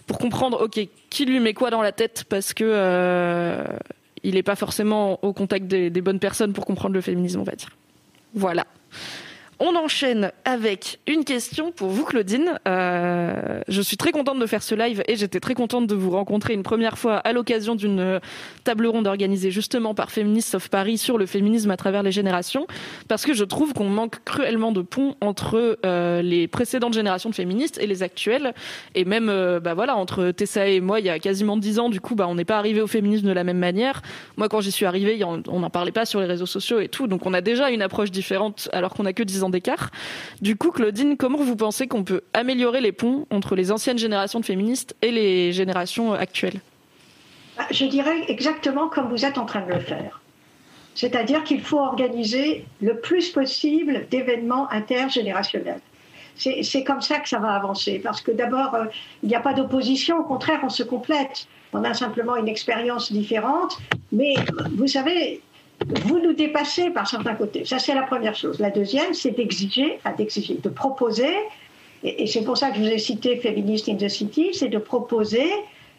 pour comprendre, ok, qui lui met quoi dans la tête, parce que euh, il n'est pas forcément au contact des, des bonnes personnes pour comprendre le féminisme, on va dire. Voilà. On enchaîne avec une question pour vous, Claudine. Euh, je suis très contente de faire ce live et j'étais très contente de vous rencontrer une première fois à l'occasion d'une table ronde organisée justement par Féministes of Paris sur le féminisme à travers les générations, parce que je trouve qu'on manque cruellement de ponts entre euh, les précédentes générations de féministes et les actuelles, et même euh, bah voilà, entre Tessa et moi il y a quasiment dix ans, du coup bah on n'est pas arrivé au féminisme de la même manière. Moi quand j'y suis arrivée, on n'en parlait pas sur les réseaux sociaux et tout, donc on a déjà une approche différente alors qu'on n'a que dix ans d'écart. Du coup, Claudine, comment vous pensez qu'on peut améliorer les ponts entre les anciennes générations de féministes et les générations actuelles ? Je dirais exactement comme vous êtes en train de le faire. C'est-à-dire qu'il faut organiser le plus possible d'événements intergénérationnels. C'est, c'est comme ça que ça va avancer. Parce que d'abord, euh, il n'y a pas d'opposition. Au contraire, on se complète. On a simplement une expérience différente. Mais vous savez... vous nous dépassez par certains côtés. Ça, c'est la première chose. La deuxième, c'est d'exiger, enfin d'exiger, de proposer, et, et c'est pour ça que je vous ai cité Feminist in the City, c'est de proposer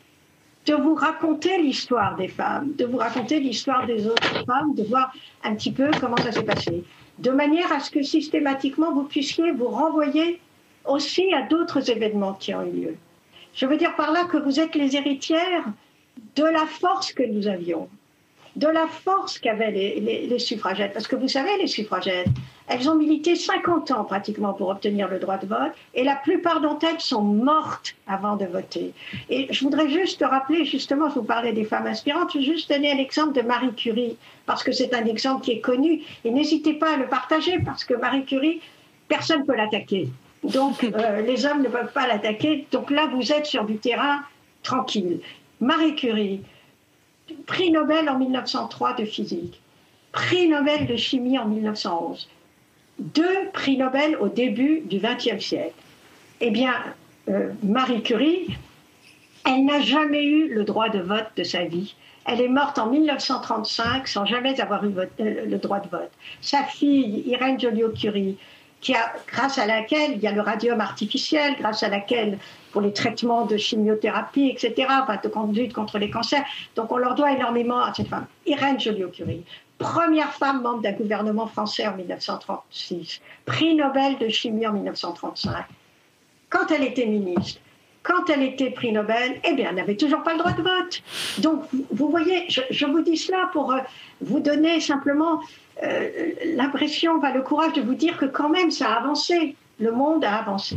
de vous raconter l'histoire des femmes, de vous raconter l'histoire des autres femmes, de voir un petit peu comment ça s'est passé, de manière à ce que systématiquement, vous puissiez vous renvoyer aussi à d'autres événements qui ont eu lieu. Je veux dire par là que vous êtes les héritières de la force que nous avions, de la force qu'avaient les, les, les suffragettes. Parce que vous savez, les suffragettes, elles ont milité cinquante ans pratiquement pour obtenir le droit de vote, et la plupart d'entre elles sont mortes avant de voter. Et je voudrais juste rappeler, justement, je vous parlais des femmes inspirantes, je vais juste donner l'exemple de Marie Curie, parce que c'est un exemple qui est connu, et n'hésitez pas à le partager, parce que Marie Curie, personne ne peut l'attaquer. Donc, euh, les hommes ne peuvent pas l'attaquer, donc là, vous êtes sur du terrain tranquille. Marie Curie, prix Nobel en mille neuf cent trois de physique, prix Nobel de chimie en mille neuf cent onze, deux prix Nobel au début du vingtième siècle. Eh bien, euh, Marie Curie, elle n'a jamais eu le droit de vote de sa vie. Elle est morte en mille neuf cent trente-cinq sans jamais avoir eu vote, euh, le droit de vote. Sa fille, Irène Joliot-Curie, qui a, grâce à laquelle il y a le radium artificiel, grâce à laquelle, pour les traitements de chimiothérapie, et cetera, enfin, de conduite contre les cancers. Donc on leur doit énormément à cette femme. Irène Joliot-Curie, première femme membre d'un gouvernement français en mille neuf cent trente-six, prix Nobel de chimie en mille neuf cent trente-cinq. Quand elle était ministre, quand elle était prix Nobel, eh bien, elle n'avait toujours pas le droit de vote. Donc, vous voyez, je, je vous dis cela pour euh, vous donner simplement euh, l'impression, enfin, le courage de vous dire que quand même, ça a avancé. Le monde a avancé.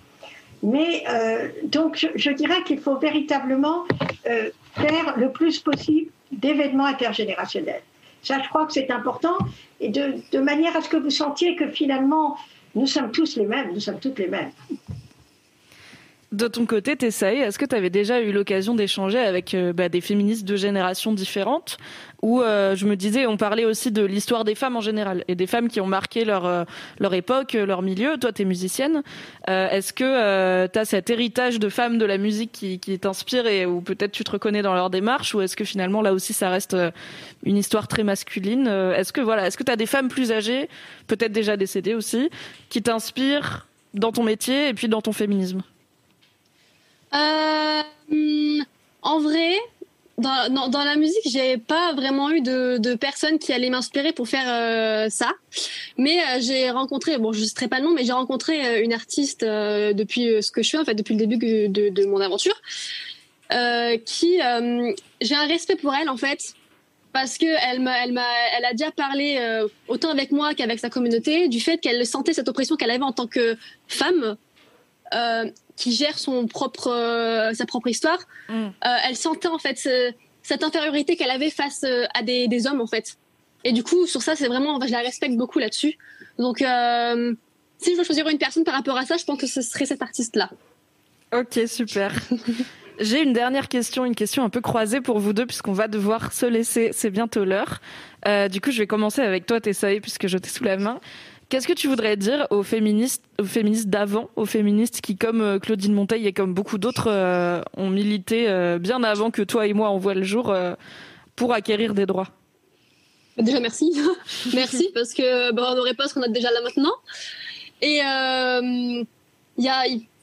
Mais euh, donc, je, je dirais qu'il faut véritablement euh, faire le plus possible d'événements intergénérationnels. Ça, je crois que c'est important, et de, de manière à ce que vous sentiez que finalement, nous sommes tous les mêmes, nous sommes toutes les mêmes. De ton côté, Tessae, est-ce que tu avais déjà eu l'occasion d'échanger avec euh, bah, des féministes de générations différentes, où euh, je me disais, on parlait aussi de l'histoire des femmes en général, et des femmes qui ont marqué leur, euh, leur époque, leur milieu. Toi, tu es musicienne. Euh, est-ce que euh, tu as cet héritage de femmes de la musique qui, qui t'inspire, et où peut-être tu te reconnais dans leur démarche, ou est-ce que finalement, là aussi, ça reste euh, une histoire très masculine ? euh, Est-ce que voilà, est-ce que tu as des femmes plus âgées, peut-être déjà décédées aussi, qui t'inspirent dans ton métier et puis dans ton féminisme ? Euh, en vrai, dans, dans, dans la musique, j'ai pas vraiment eu de, de personnes qui allaient m'inspirer pour faire euh, ça. Mais euh, j'ai rencontré, bon, je ne citerai pas le nom, mais j'ai rencontré euh, une artiste euh, depuis euh, ce que je fais, en fait, depuis le début de, de, de mon aventure, euh, qui, euh, j'ai un respect pour elle, en fait, parce que elle m'a, elle m'a, elle a déjà parlé euh, autant avec moi qu'avec sa communauté du fait qu'elle sentait cette oppression qu'elle avait en tant que femme. Euh, qui gère son propre, euh, sa propre histoire, mm. euh, elle sentait en fait ce, cette infériorité qu'elle avait face euh, à des, des hommes en fait. Et du coup, sur ça, c'est vraiment, enfin, je la respecte beaucoup là-dessus. Donc, euh, si je veux choisir une personne par rapport à ça, je pense que ce serait cette artiste-là. Ok, super. J'ai une dernière question, une question un peu croisée pour vous deux, puisqu'on va devoir se laisser, c'est bientôt l'heure. Euh, du coup, je vais commencer avec toi, Tessae, puisque je t'ai sous la main. Qu'est-ce que tu voudrais dire aux féministes, aux féministes d'avant, aux féministes qui, comme euh, Claudine Monteil et comme beaucoup d'autres, euh, ont milité euh, bien avant que toi et moi on voit le jour euh, pour acquérir des droits ? Déjà, merci. Merci, parce que bah, on n'aurait pas ce qu'on a déjà là maintenant. Et il euh, y, a, y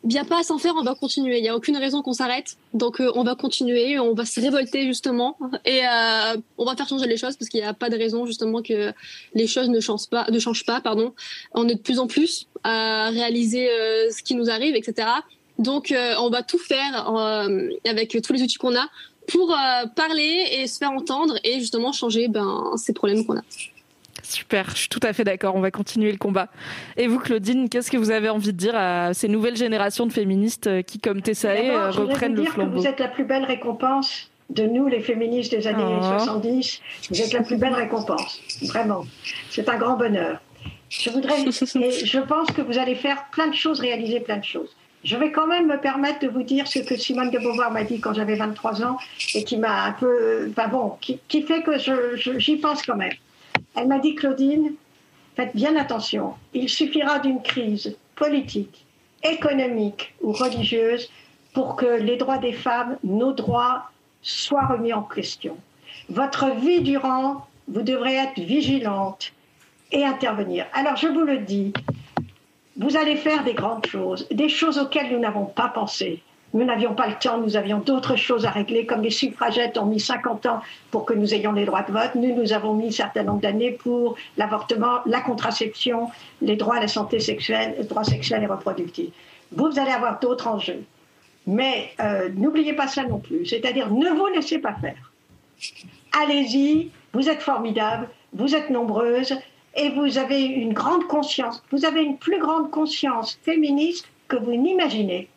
il n'y a pas à s'en faire, on va continuer. Il n'y a aucune raison qu'on s'arrête. Donc, euh, on va continuer, on va se révolter, justement. Et euh, on va faire changer les choses parce qu'il n'y a pas de raison, justement, que les choses ne changent pas. Ne changent pas pardon. On est de plus en plus à réaliser euh, ce qui nous arrive, et cetera. Donc, euh, on va tout faire euh, avec tous les outils qu'on a pour euh, parler et se faire entendre et, justement, changer ben, ces problèmes qu'on a. Super, je suis tout à fait d'accord, on va continuer le combat. Et vous, Claudine, qu'est-ce que vous avez envie de dire à ces nouvelles générations de féministes qui, comme Tessae, reprennent le flambeau ? Que vous êtes la plus belle récompense de nous, les féministes des années oh. soixante-dix. Vous êtes la plus belle récompense, vraiment. C'est un grand bonheur. Je voudrais, et je pense que vous allez faire plein de choses, réaliser plein de choses. Je vais quand même me permettre de vous dire ce que Simone de Beauvoir m'a dit quand j'avais vingt-trois ans et qui m'a un peu, enfin bon, qui, qui fait que je, je, j'y pense quand même. Elle m'a dit, Claudine, faites bien attention, il suffira d'une crise politique, économique ou religieuse pour que les droits des femmes, nos droits, soient remis en question. Votre vie durant, vous devrez être vigilante et intervenir. Alors je vous le dis, vous allez faire des grandes choses, des choses auxquelles nous n'avons pas pensé. Nous n'avions pas le temps, nous avions d'autres choses à régler, comme les suffragettes ont mis cinquante ans pour que nous ayons les droits de vote. Nous, nous avons mis un certain nombre d'années pour l'avortement, la contraception, les droits à la santé sexuelle, les droits sexuels et reproductifs. Vous, vous allez avoir d'autres enjeux. Mais euh, n'oubliez pas ça non plus, c'est-à-dire ne vous laissez pas faire. Allez-y, vous êtes formidables, vous êtes nombreuses et vous avez une grande conscience. Vous avez une plus grande conscience féministe que vous n'imaginez.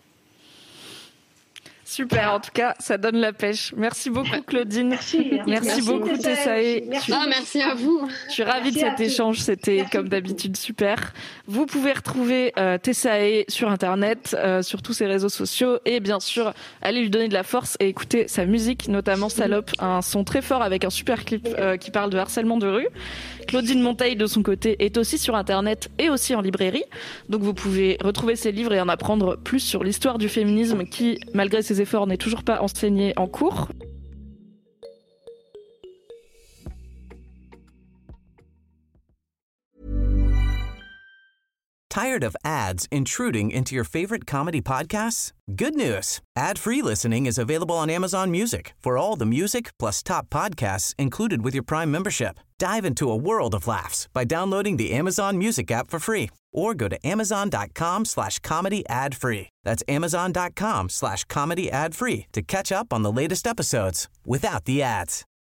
Super, en tout cas, ça donne la pêche. Merci beaucoup, Claudine. Merci. Merci, merci beaucoup, Tessae. Merci. Ah, merci à vous. Je suis ravie merci de cet échange. C'était, merci comme d'habitude, super. Vous pouvez retrouver euh, Tessae sur Internet, euh, sur tous ses réseaux sociaux et bien sûr, aller lui donner de la force et écouter sa musique, notamment Salope, un son très fort avec un super clip euh, qui parle de harcèlement de rue. Claudine Monteil, de son côté, est aussi sur Internet et aussi en librairie. Donc vous pouvez retrouver ses livres et en apprendre plus sur l'histoire du féminisme qui, malgré ses efforts, n'est toujours pas enseigné en cours. Tired of ads intruding into your favorite comedy podcasts? Good news. Ad-free listening is available on Amazon Music for all the music plus top podcasts included with your Prime membership. Dive into a world of laughs by downloading the Amazon Music app for free or go to amazon.com slash comedy ad free. That's amazon.com slash comedy ad free to catch up on the latest episodes without the ads.